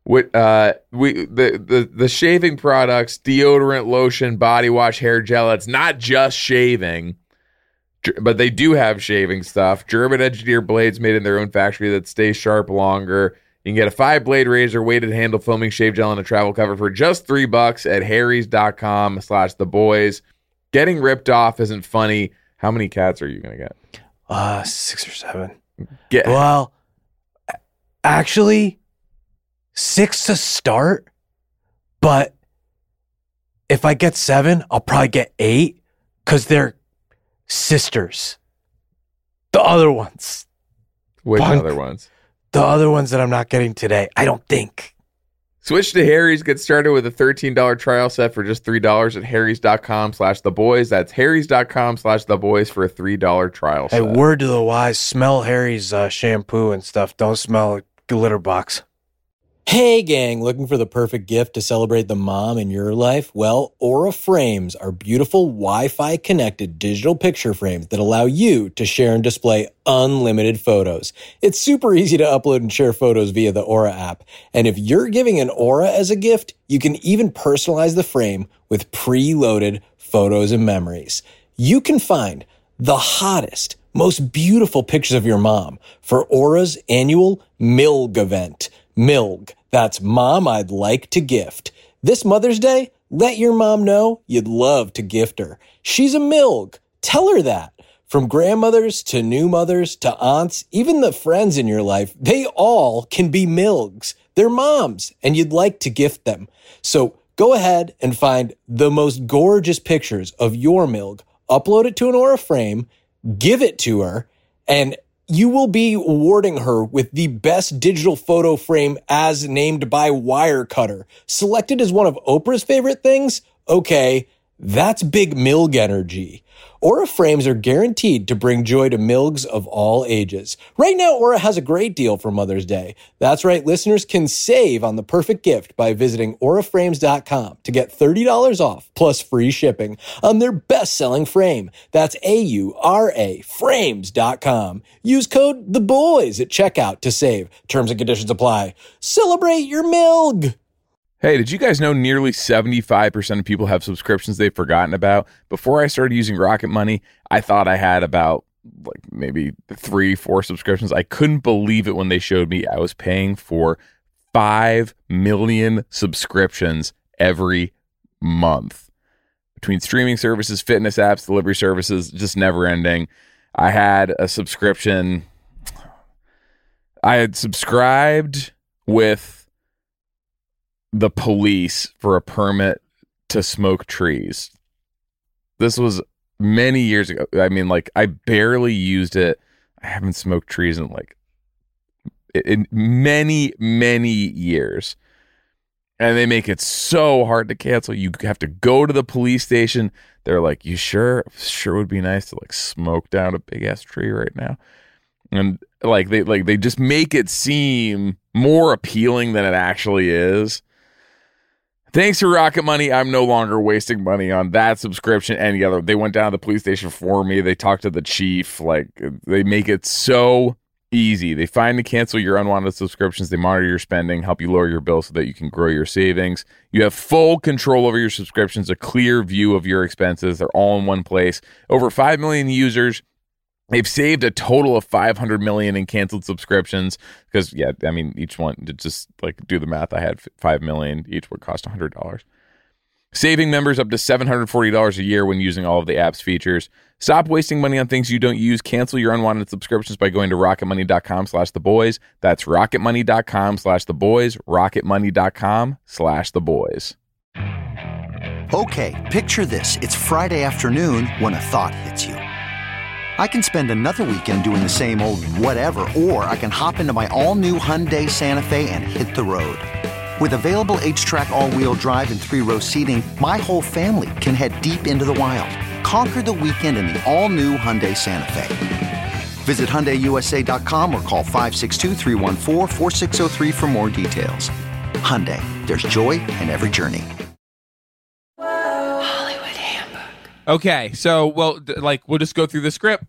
The shaving products, deodorant, lotion, body wash, hair gel. It's not just shaving, but they do have shaving stuff. German engineered blades made in their own factory that stay sharp longer. You can get a 5-blade razor, weighted handle, foaming shave gel, and a travel cover for just $3 at harrys.com/theboys. Getting ripped off isn't funny. How many cats are you going to get? 6 or 7. Well, actually, 6 to start, but if I get 7, I'll probably get 8 because they're sisters. The other ones. Which other ones? The other ones that I'm not getting today, I don't think. Switch to Harry's. Get started with a $13 trial set for just $3 at harrys.com/theboys. That's harrys.com/theboys for a $3 trial set. Hey, word to the wise, smell Harry's shampoo and stuff. Don't smell a litter box. Hey gang, looking for the perfect gift to celebrate the mom in your life? Well, Aura Frames are beautiful Wi-Fi connected digital picture frames that allow you to share and display unlimited photos. It's super easy to upload and share photos via the Aura app. And if you're giving an Aura as a gift, you can even personalize the frame with preloaded photos and memories. You can find the hottest, most beautiful pictures of your mom for Aura's annual MILG event. MILG. That's Mom I'd Like to Gift. This Mother's Day, let your mom know you'd love to gift her. She's a MILG. Tell her that. From grandmothers to new mothers to aunts, even the friends in your life, they all can be MILGs. They're moms, and you'd like to gift them. So go ahead and find the most gorgeous pictures of your MILG, upload it to an Aura frame, give it to her, and you will be awarding her with the best digital photo frame as named by Wirecutter. Selected as one of Oprah's favorite things? Okay, that's big MILG energy. Aura frames are guaranteed to bring joy to MILGs of all ages. Right now, Aura has a great deal for Mother's Day. That's right, listeners can save on the perfect gift by visiting auraframes.com to get $30 off plus free shipping on their best-selling frame. That's AURA frames.com. Use code THEBOYS at checkout to save. Terms and conditions apply. Celebrate your MILG! Hey, did you guys know nearly 75% of people have subscriptions they've forgotten about? Before I started using Rocket Money, I thought I had about maybe 3-4 subscriptions. I couldn't believe it when they showed me I was paying for 5 million subscriptions every month. Between streaming services, fitness apps, delivery services, just never ending. I had a subscription. I had subscribed with the police for a permit to smoke trees. This was many years ago. I mean, like, I barely used it. I haven't smoked trees in many, many years. And they make it so hard to cancel. You have to go to the police station. They're like, you sure would be nice to like smoke down a big ass tree right now. And they just make it seem more appealing than it actually is. Thanks to Rocket Money, I'm no longer wasting money on that subscription. Any other, they went down to the police station for me. They talked to the chief. Like, they make it so easy. They find and cancel your unwanted subscriptions. They monitor your spending, help you lower your bill so that you can grow your savings. You have full control over your subscriptions, a clear view of your expenses. They're all in one place. Over 5 million users. They've saved a total of $500 million in canceled subscriptions because, yeah, I mean, each one, to just like do the math, I had $5 million. Each would cost $100. Saving members up to $740 a year when using all of the app's features. Stop wasting money on things you don't use. Cancel your unwanted subscriptions by going to rocketmoney.com/theboys. That's rocketmoney.com/theboys. rocketmoney.com/theboys. Okay, picture this. It's Friday afternoon when a thought hits you. I can spend another weekend doing the same old whatever, or I can hop into my all-new Hyundai Santa Fe and hit the road. With available H-Track all-wheel drive and 3-row seating, my whole family can head deep into the wild. Conquer the weekend in the all-new Hyundai Santa Fe. Visit HyundaiUSA.com or call 562-314-4603 for more details. Hyundai, there's joy in every journey. Okay, so we'll just go through the script.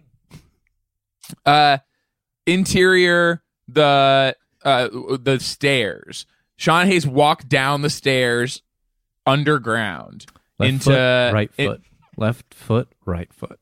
Interior, the stairs. Sean Hayes walked down the stairs underground Left foot, right foot.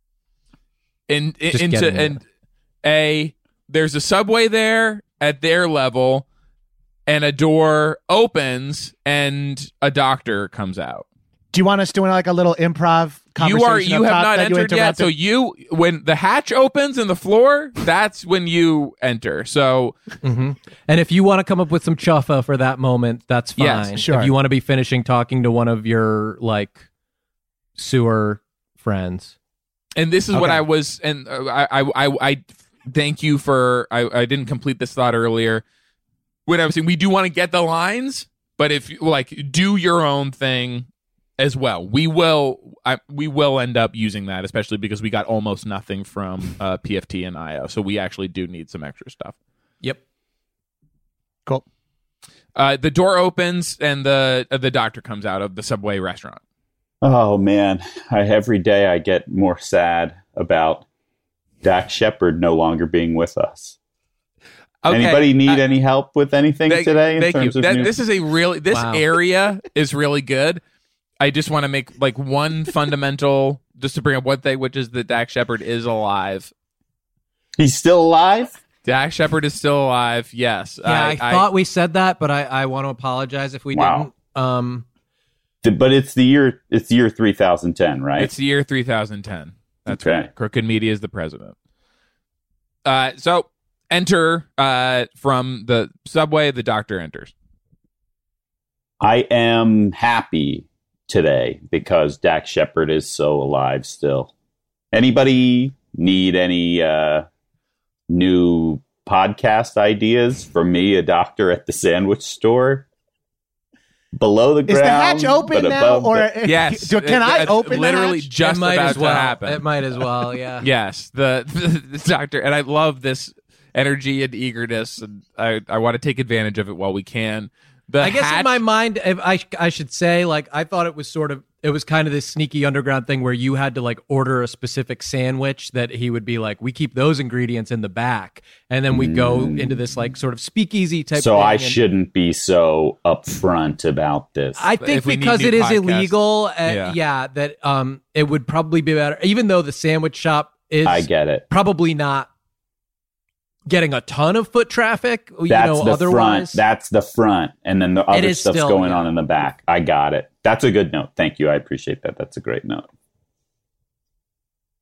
There's a subway there at their level, and a door opens and a doctor comes out. Do you want us doing like a little improv conversation? You have not entered yet. So when the hatch opens in the floor, that's when you enter. So, and if you want to come up with some chuffa for that moment, that's fine. Yes, sure. If you want to be finishing talking to one of your like sewer friends, and this is what I was, and I thank you for. I didn't complete this thought earlier. When I was saying we do want to get the lines, but if you do your own thing as well, we will end up using that, especially because we got almost nothing from PFT and IO, so we actually do need some extra stuff. Yep. Cool. The door opens and the doctor comes out of the Subway restaurant. Oh man, every day I get more sad about Dax Shepard no longer being with us. Okay. Anybody need any help with anything today? Thank you. This area is really good. I just want to make like one fundamental, just to bring up which is that Dax Shepard is alive. He's still alive? Dax Shepard is still alive. Yes. Yeah, I thought we said that, but I want to apologize if we didn't. But it's the year 3010, right? It's the year 3010. That's right. Crooked Media is the president. So enter from the subway. The doctor enters. I am happy today because Dax Shepard is so alive still. Anybody need any new podcast ideas from me, a doctor at the sandwich store? Below the ground. Is the hatch open now? Yes. Can I open literally the hatch? just about to happen. It might as well, yeah. Yes. The doctor, and I love this energy and eagerness, and I want to take advantage of it while we can. I guess in my mind, I should say, like, I thought it was kind of this sneaky underground thing where you had to like order a specific sandwich that he would be like, we keep those ingredients in the back, and then we go into this like sort of speakeasy type. So thing. I shouldn't be so upfront about this. I think because it is illegal, that it would probably be better, even though the sandwich shop is. I get it. Probably not getting a ton of foot traffic, That's the otherwise. Front. That's the front. And then the other stuff's going on in the back. I got it. That's a good note. Thank you. I appreciate that. That's a great note.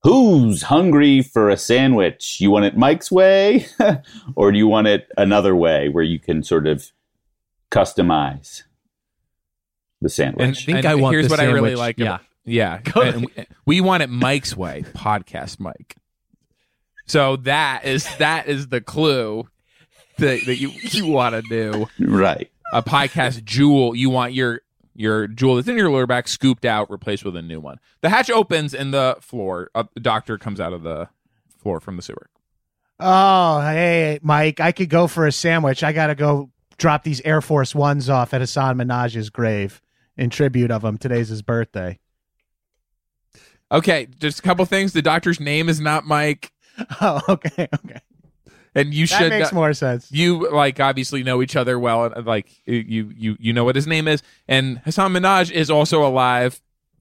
Who's hungry for a sandwich? You want it Mike's way, or do you want it another way where you can sort of customize the sandwich? I want here's the what sandwich. I really like. Yeah. And we want it Mike's way, podcast Mike. So that is the clue that you want to do. Right. A podcast jewel. You want your jewel that's in your lower back scooped out, replaced with a new one. The hatch opens and the floor. The doctor comes out of the floor from the sewer. Oh, hey, Mike, I could go for a sandwich. I got to go drop these Air Force Ones off at Hassan Minaj's grave in tribute of him. Today's his birthday. Okay, just a couple things. The doctor's name is not Mike. Oh, okay. And you that should makes more sense. You obviously know each other well, and you know what his name is. And Hassan Minaj is also alive.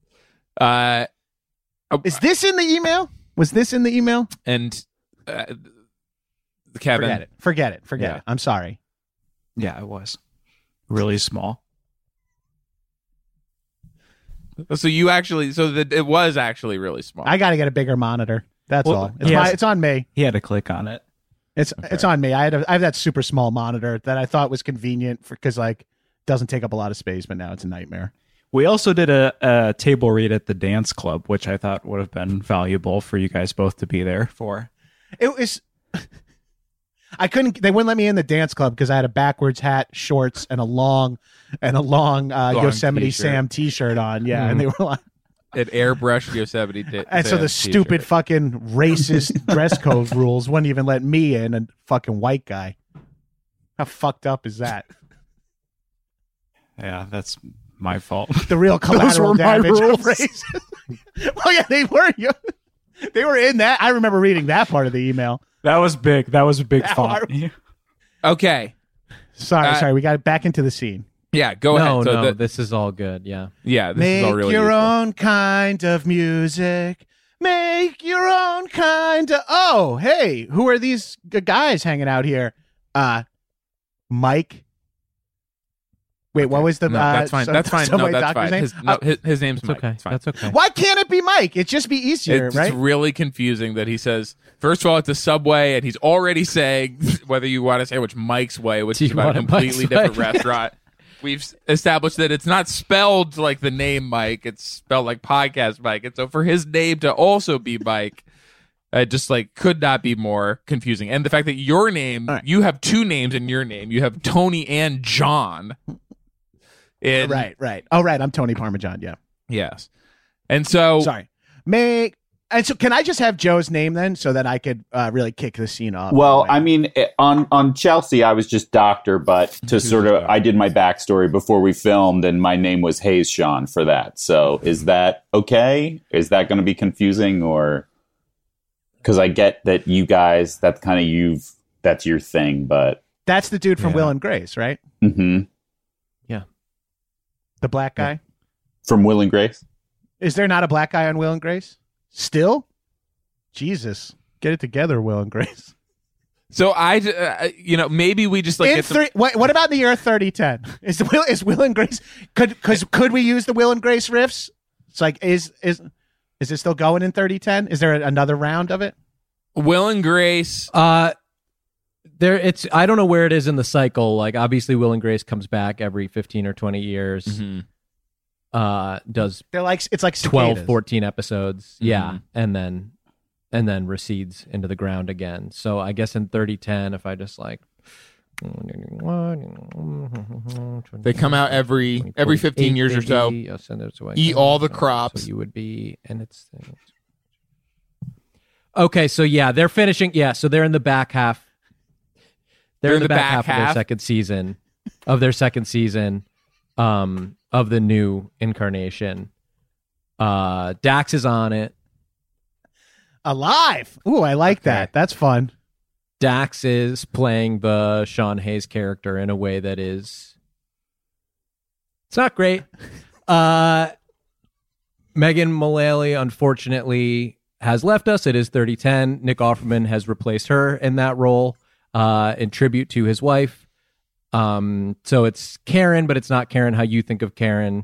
Is this in the email? Was this in the email? And Kevin, forget it. I'm sorry. Yeah, it was really small. So it was actually really small. I got to get a bigger monitor. That's all. It's on me. He had to click on it. It's on me. I have that super small monitor that I thought was convenient because doesn't take up a lot of space, but now it's a nightmare. We also did a table read at the dance club, which I thought would have been valuable for you guys both to be there for. It was. They wouldn't let me in the dance club because I had a backwards hat, shorts, and a long Yosemite t-shirt. Sam T-shirt on. Yeah, and they were like, an airbrushed Yosemite. And so the stupid fucking racist dress code rules wouldn't even let me in, a fucking white guy. How fucked up is that? Yeah, that's my fault. The real collateral damage of racism. Well, yeah, they were. They were in that. I remember reading that part of the email. That was big. That was a big font. Okay. Sorry. We got back into the scene. Yeah, go ahead. No, this is all good. Yeah. Yeah, this is all really Make your useful. own kind of music. Make your own kind of... Oh, hey, who are these guys hanging out here? Mike? Wait, what was the... No, that's fine. That's fine. No, that's fine. Name? His name's Mike. Okay. It's fine. That's okay. Why can't it be Mike? It'd just be easier, It's right? really confusing that he says, first of all, it's a Subway, and he's already saying whether you want to say which Mike's Way, which is about a completely different restaurant. We've established that it's not spelled like the name Mike. It's spelled like podcast Mike. And so for his name to also be Mike, just could not be more confusing. And the fact that your name, you have two names in your name. You have Tony and John. Right. Oh, right. I'm Tony Parmesan. Yeah. Yes. And so... Sorry. And so can I just have Joe's name then so that I could really kick the scene off? Well, I mean, on Chelsea, I was just Doctor, but to sort of, I did my backstory before we filmed, and my name was Hayes Sean for that. So is that okay? Is that going to be confusing? Or because I get that you guys, that's kind of that's your thing, but that's the dude from Will and Grace, right? Mm-hmm. Yeah. The black guy from Will and Grace. Is there not a black guy on Will and Grace? Still? Jesus. Get it together, Will and Grace. So maybe we just get what about the year 3010? Is Will and Grace could we use the Will and Grace riffs? It's like is it still going in 3010? Is there another round of it? Will and Grace I don't know where it is in the cycle. Like obviously Will and Grace comes back every 15 or 20 years. Mm-hmm. Does it's like 12, 14 episodes. Mm-hmm. Yeah. And then recedes into the ground again. So I guess in 3010, if I just they come out every 15 years or so. Eat all the crops. So you would be, and it's okay. So yeah, they're finishing. Yeah, so they're in the back half. They're in the back half of their second season. Of the new incarnation. Dax is on it. Alive. Ooh, I like that. That's fun. Dax is playing the Sean Hayes character in a way that it's not great. Megan Mullally, unfortunately, has left us. It is 3010. Nick Offerman has replaced her in that role in tribute to his wife. So it's Karen, but it's not Karen how you think of Karen.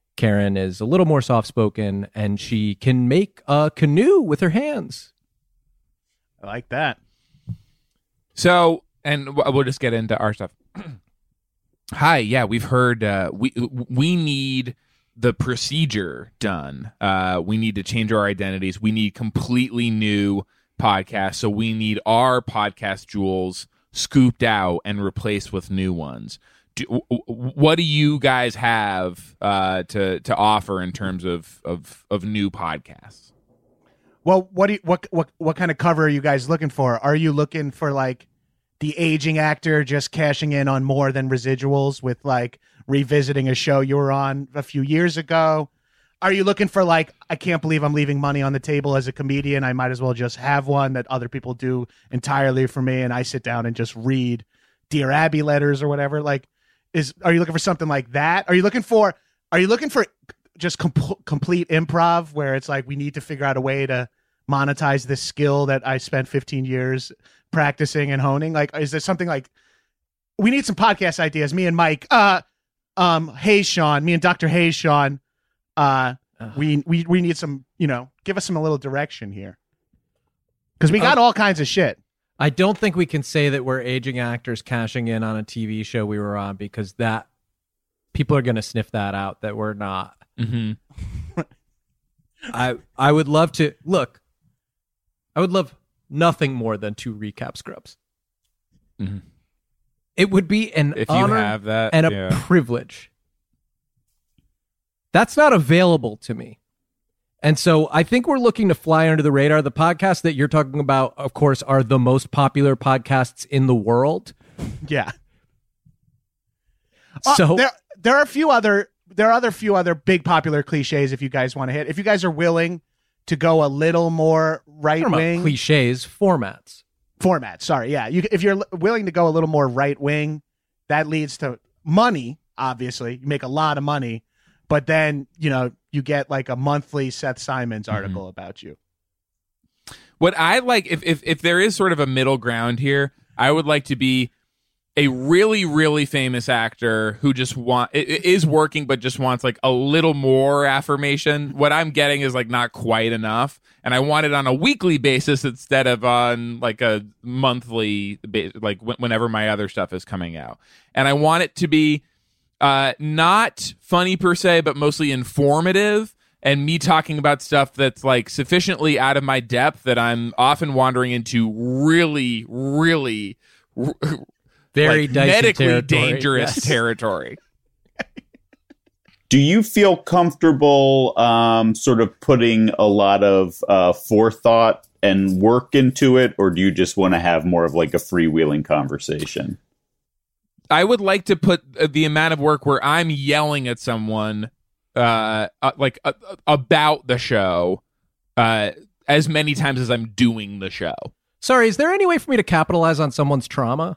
Karen is a little more soft-spoken, and she can make a canoe with her hands. I like that. So, and we'll just get into our stuff. Hi, yeah, we've heard we need the procedure done. We need to change our identities. We need completely new podcasts. So we need our podcast jewels scooped out and replaced with new ones. What do you guys have to offer in terms of new podcasts? Well, what kind of cover are you guys looking for? Are you looking for like the aging actor just cashing in on more than residuals with like revisiting a show you were on a few years ago? Are you looking for like, I can't believe I'm leaving money on the table as a comedian, I might as well just have one that other people do entirely for me, and I sit down and just read Dear Abby letters or whatever? Like, are you looking for something like that? Are you looking for just complete improv where it's like we need to figure out a way to monetize this skill that I spent 15 years practicing and honing? Like, is there something like, we need some podcast ideas, me and Mike, Hey Sean, me and Dr. Hey Sean, we need some, give us a little direction here, because we got all kinds of shit. I don't think we can say that we're aging actors cashing in on a TV show we were on, because that people are going to sniff that out, that we're not. Mm-hmm. I would love to look. I would love nothing more than to recap Scrubs. Mm-hmm. It would be an if honor you have that, and a privilege. That's not available to me. And so I think we're looking to fly under the radar. The podcasts that you're talking about, of course, are the most popular podcasts in the world. Yeah. So there are a few other big popular cliches if you guys want to hit. If you guys are willing to go a little more right wing, cliches, formats. Sorry, yeah. If you're willing to go a little more right wing, that leads to money. Obviously, you make a lot of money, but then you get like a monthly Seth Simons article about you. What I like, if there is sort of a middle ground here, I would like to be a really, really famous actor who just is working, but just wants like a little more affirmation. What I'm getting is like not quite enough, and I want it on a weekly basis instead of on like a monthly, like whenever my other stuff is coming out. And I want it to be not funny per se, but mostly informative, and me talking about stuff that's like sufficiently out of my depth that I'm often wandering into really, really very like medically territory. Dangerous territory. Do you feel comfortable sort of putting a lot of forethought and work into it, or do you just want to have more of like a freewheeling conversation? I would like to put the amount of work where I'm yelling at someone about the show as many times as I'm doing the show. Sorry, is there any way for me to capitalize on someone's trauma?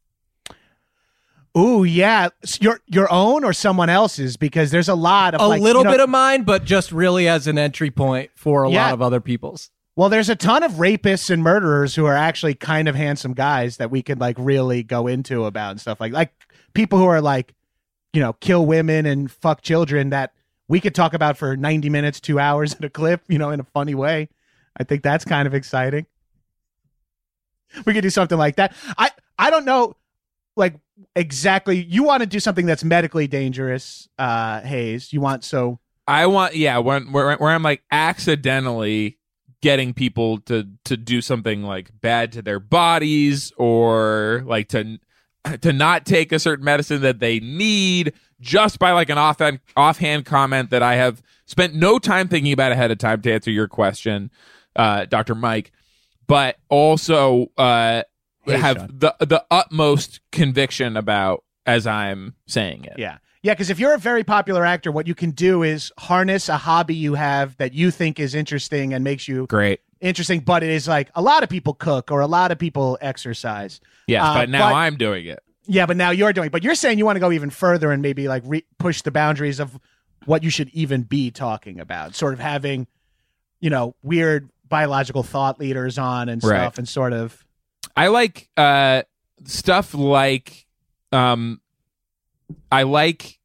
Ooh, yeah. Your own or someone else's? Because there's a lot of a little bit of mine, but just really as an entry point for a lot of other people's. Well, there's a ton of rapists and murderers who are actually kind of handsome guys that we could like really go into about and stuff like people who are like, kill women and fuck children that we could talk about for 90 minutes, 2 hours at a clip, in a funny way. I think that's kind of exciting. We could do something like that. I don't know, like exactly. You want to do something that's medically dangerous, Hayes. I want, where I'm like accidentally getting people to do something like bad to their bodies, or like to not take a certain medicine that they need, just by like an offhand comment that I have spent no time thinking about ahead of time, to answer your question, Dr. Mike, but also have the utmost conviction about as I'm saying it. Yeah. Yeah, because if you're a very popular actor, what you can do is harness a hobby you have that you think is interesting and makes you interesting, but it is like a lot of people cook or a lot of people exercise. Yeah, but now I'm doing it. Yeah, but now you're doing it. But you're saying you want to go even further and maybe like push the boundaries of what you should even be talking about, sort of having, weird biological thought leaders on and stuff, and sort of. I like stuff like I like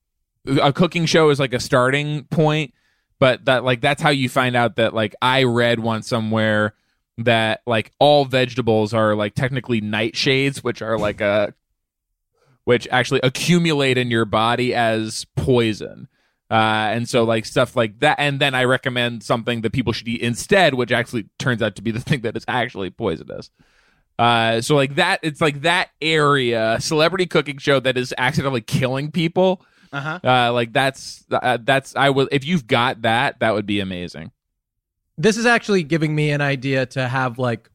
a cooking show is like a starting point, but that's how you find out that like I read once somewhere that like all vegetables are like technically nightshades, which are like which actually accumulate in your body as poison. And so like stuff like that. And then I recommend something that people should eat instead, which actually turns out to be the thing that is actually poisonous. So like that, it's like that area, celebrity cooking show that is accidentally killing people. Like that's if you've got that would be amazing. This is actually giving me an idea to have like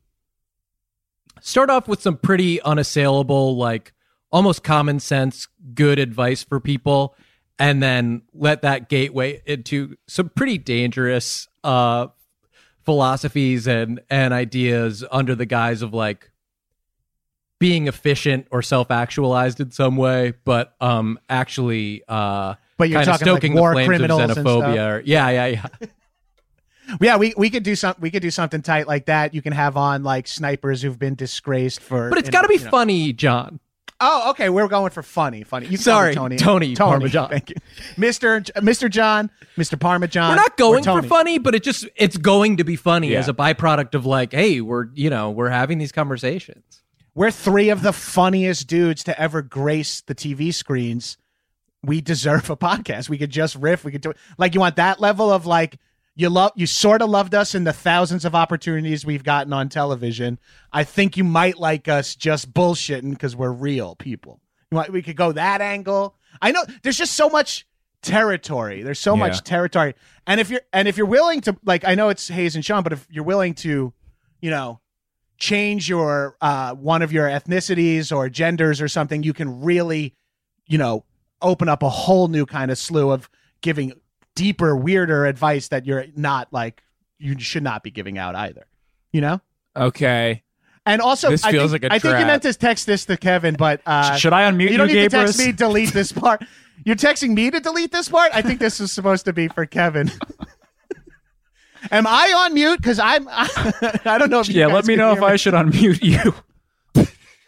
start off with some pretty unassailable, like almost common sense, good advice for people, and then let that gateway into some pretty dangerous philosophies and ideas under the guise of like being efficient or self-actualized in some way, but actually but you're kind of talking stoking like war the flames criminals of and xenophobia. Or, yeah. Yeah, we could do something tight like that. You can have on like snipers who've been disgraced for. But it's got to be funny, John. Oh, okay. We're going for funny. You Sorry, Tony Parmesan. Thank you, Mr. John, Mr. Parmesan. We're not going for funny, but it's going to be funny as a byproduct of like, hey, we're having these conversations. We're three of the funniest dudes to ever grace the TV screens. We deserve a podcast. We could just riff. We could do like you want that level of like. You sort of loved us in the thousands of opportunities we've gotten on television. I think you might like us just bullshitting because we're real people. We could go that angle. I know there's just so much territory. There's so much territory. And if you're willing to, like, I know it's Hayes and Sean, but if you're willing to, change your one of your ethnicities or genders or something, you can really, open up a whole new kind of slew of giving deeper, weirder advice that you're not like you should not be giving out either. Okay. And also, this feels like a trap. I think you meant to text this to Kevin, but should I unmute you? You don't need to Gabrus? text me. Delete this part. You're texting me to delete this part. I think this is supposed to be for Kevin. Am I on mute? Because I don't know if you guys let me know if I should unmute you.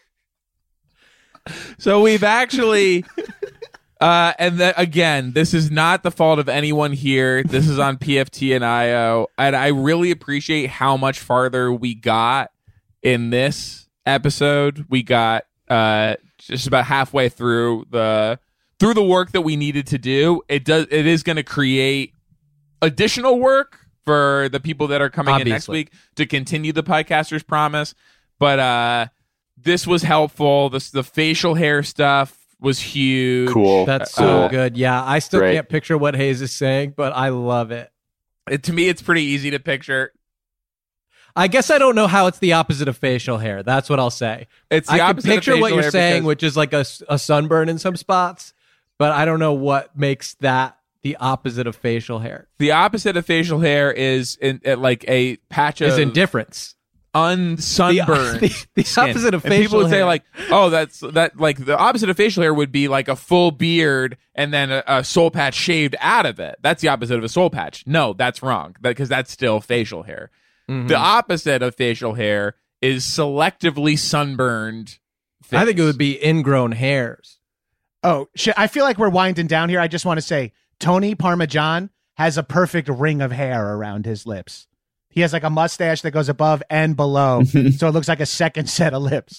So we've actually. And then again, this is not the fault of anyone here. This is on PFT and IO. And I really appreciate how much farther we got in this episode. We got just about halfway through the work that we needed to do. It is going to create additional work for the people that are coming in next week to continue the Podcaster's Promise. But this was helpful. The facial hair stuff was huge. Cool. That's so good. Yeah, I still can't picture what Hayes is saying, but I love it. To me, it's pretty easy to picture. I guess I don't know how it's the opposite of facial hair. That's what I'll say. It's the I can opposite picture of what facial you're hair saying, because- which is like a sunburn in some spots, but I don't know what makes that the opposite of facial hair. The opposite of facial hair is like a patch of indifference. Unsunburned. The opposite of facial hair. And people would say like, oh, that like the opposite of facial hair would be like a full beard and then a soul patch shaved out of it. That's the opposite of a soul patch. No, that's wrong because that's still facial hair. Mm-hmm. The opposite of facial hair is selectively sunburned face. I think it would be ingrown hairs. Oh, shit. I feel like we're winding down here. I just want to say Tony Parmesan has a perfect ring of hair around his lips. He has like a mustache that goes above and below, so it looks like a second set of lips.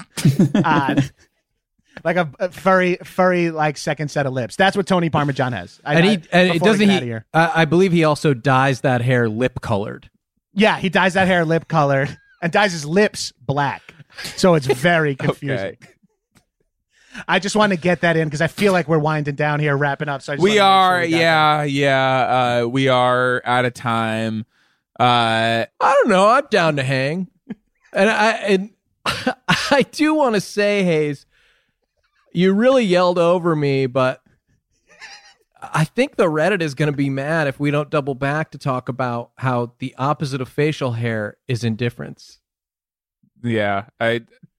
Like a furry, like second set of lips. That's what Tony Parmesan has. I believe he also dyes that hair lip colored. Yeah, he dyes that hair lip colored and dyes his lips black. So it's very confusing. Okay. I just want to get that in because I feel like we're winding down here, wrapping up. So we are, we are out of time. I don't know. I'm down to hang, and I do want to say, Hayes, you really yelled over me, but I think the Reddit is going to be mad if we don't double back to talk about how the opposite of facial hair is indifference. Yeah, I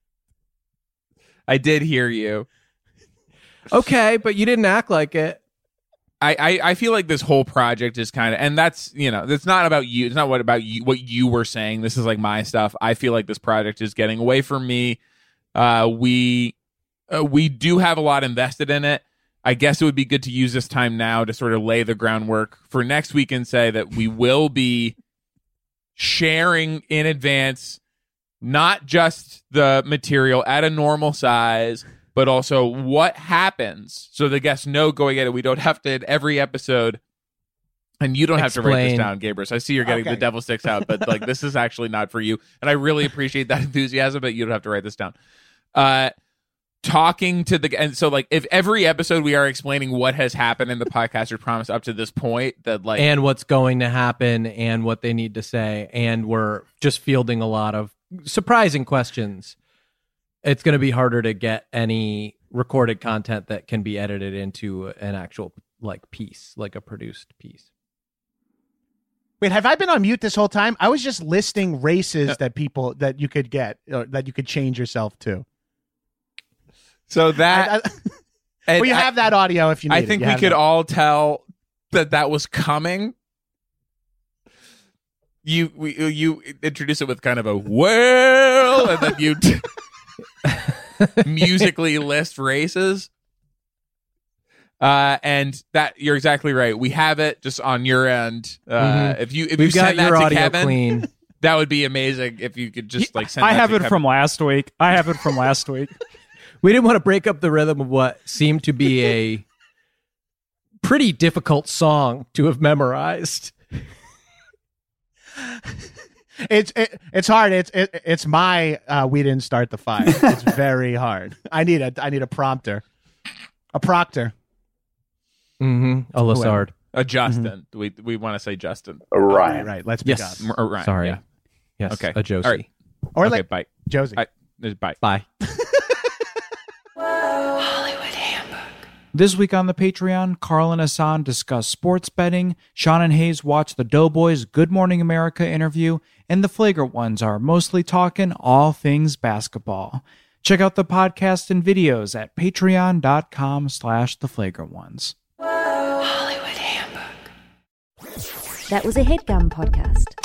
did hear you. Okay, but you didn't act like it. I feel like this whole project is kind of, and that's, it's not about you. It's not what you were saying. This is like my stuff. I feel like this project is getting away from me. We do have a lot invested in it. I guess it would be good to use this time now to sort of lay the groundwork for next week and say that we will be sharing in advance not just the material at a normal size, but also what happens so the guests know going at it. We don't have to in every episode, and you don't have to write this down, Gabrus. I see you're getting the devil sticks out, but like this is actually not for you. And I really appreciate that enthusiasm, but you don't have to write this down. Talking to and so like if every episode we are explaining what has happened in the Podcaster's Promise up to this point, that like and what's going to happen and what they need to say, and we're just fielding a lot of surprising questions. It's going to be harder to get any recorded content that can be edited into an actual like piece, like a produced piece. Wait, have I been on mute this whole time? I was just listing races that you could get, or that you could change yourself to. So that well, you have that audio if you need I think it. we could all tell that was coming. You introduce it with kind of a well, and then you musically list races. And that you're exactly right. We have it just on your end. If you We've send got that your to audio Kevin, clean. that would be amazing. If you could just like send. I that have to it Kevin. from last week. We didn't want to break up the rhythm of what seemed to be a pretty difficult song to have memorized. It's hard. It's my we didn't start the fire. It's very hard. I need a prompter, a proctor. A Lassard, a Justin. We want to say Justin. Ryan. Right. Let's be God. Ryan. Sorry. Yeah. Yes. Okay. A Josie. All right. Or okay, like bye. Josie. Bye. Bye. Hollywood Handbook. This week on the Patreon, Carl and Hassan discuss sports betting, Sean and Hayes watch the Doughboys Good Morning America interview, and the Flagrant Ones are mostly talking all things basketball. Check out the podcast and videos at patreon.com/theflagrantones. Hollywood Handbook. That was a HeadGum podcast.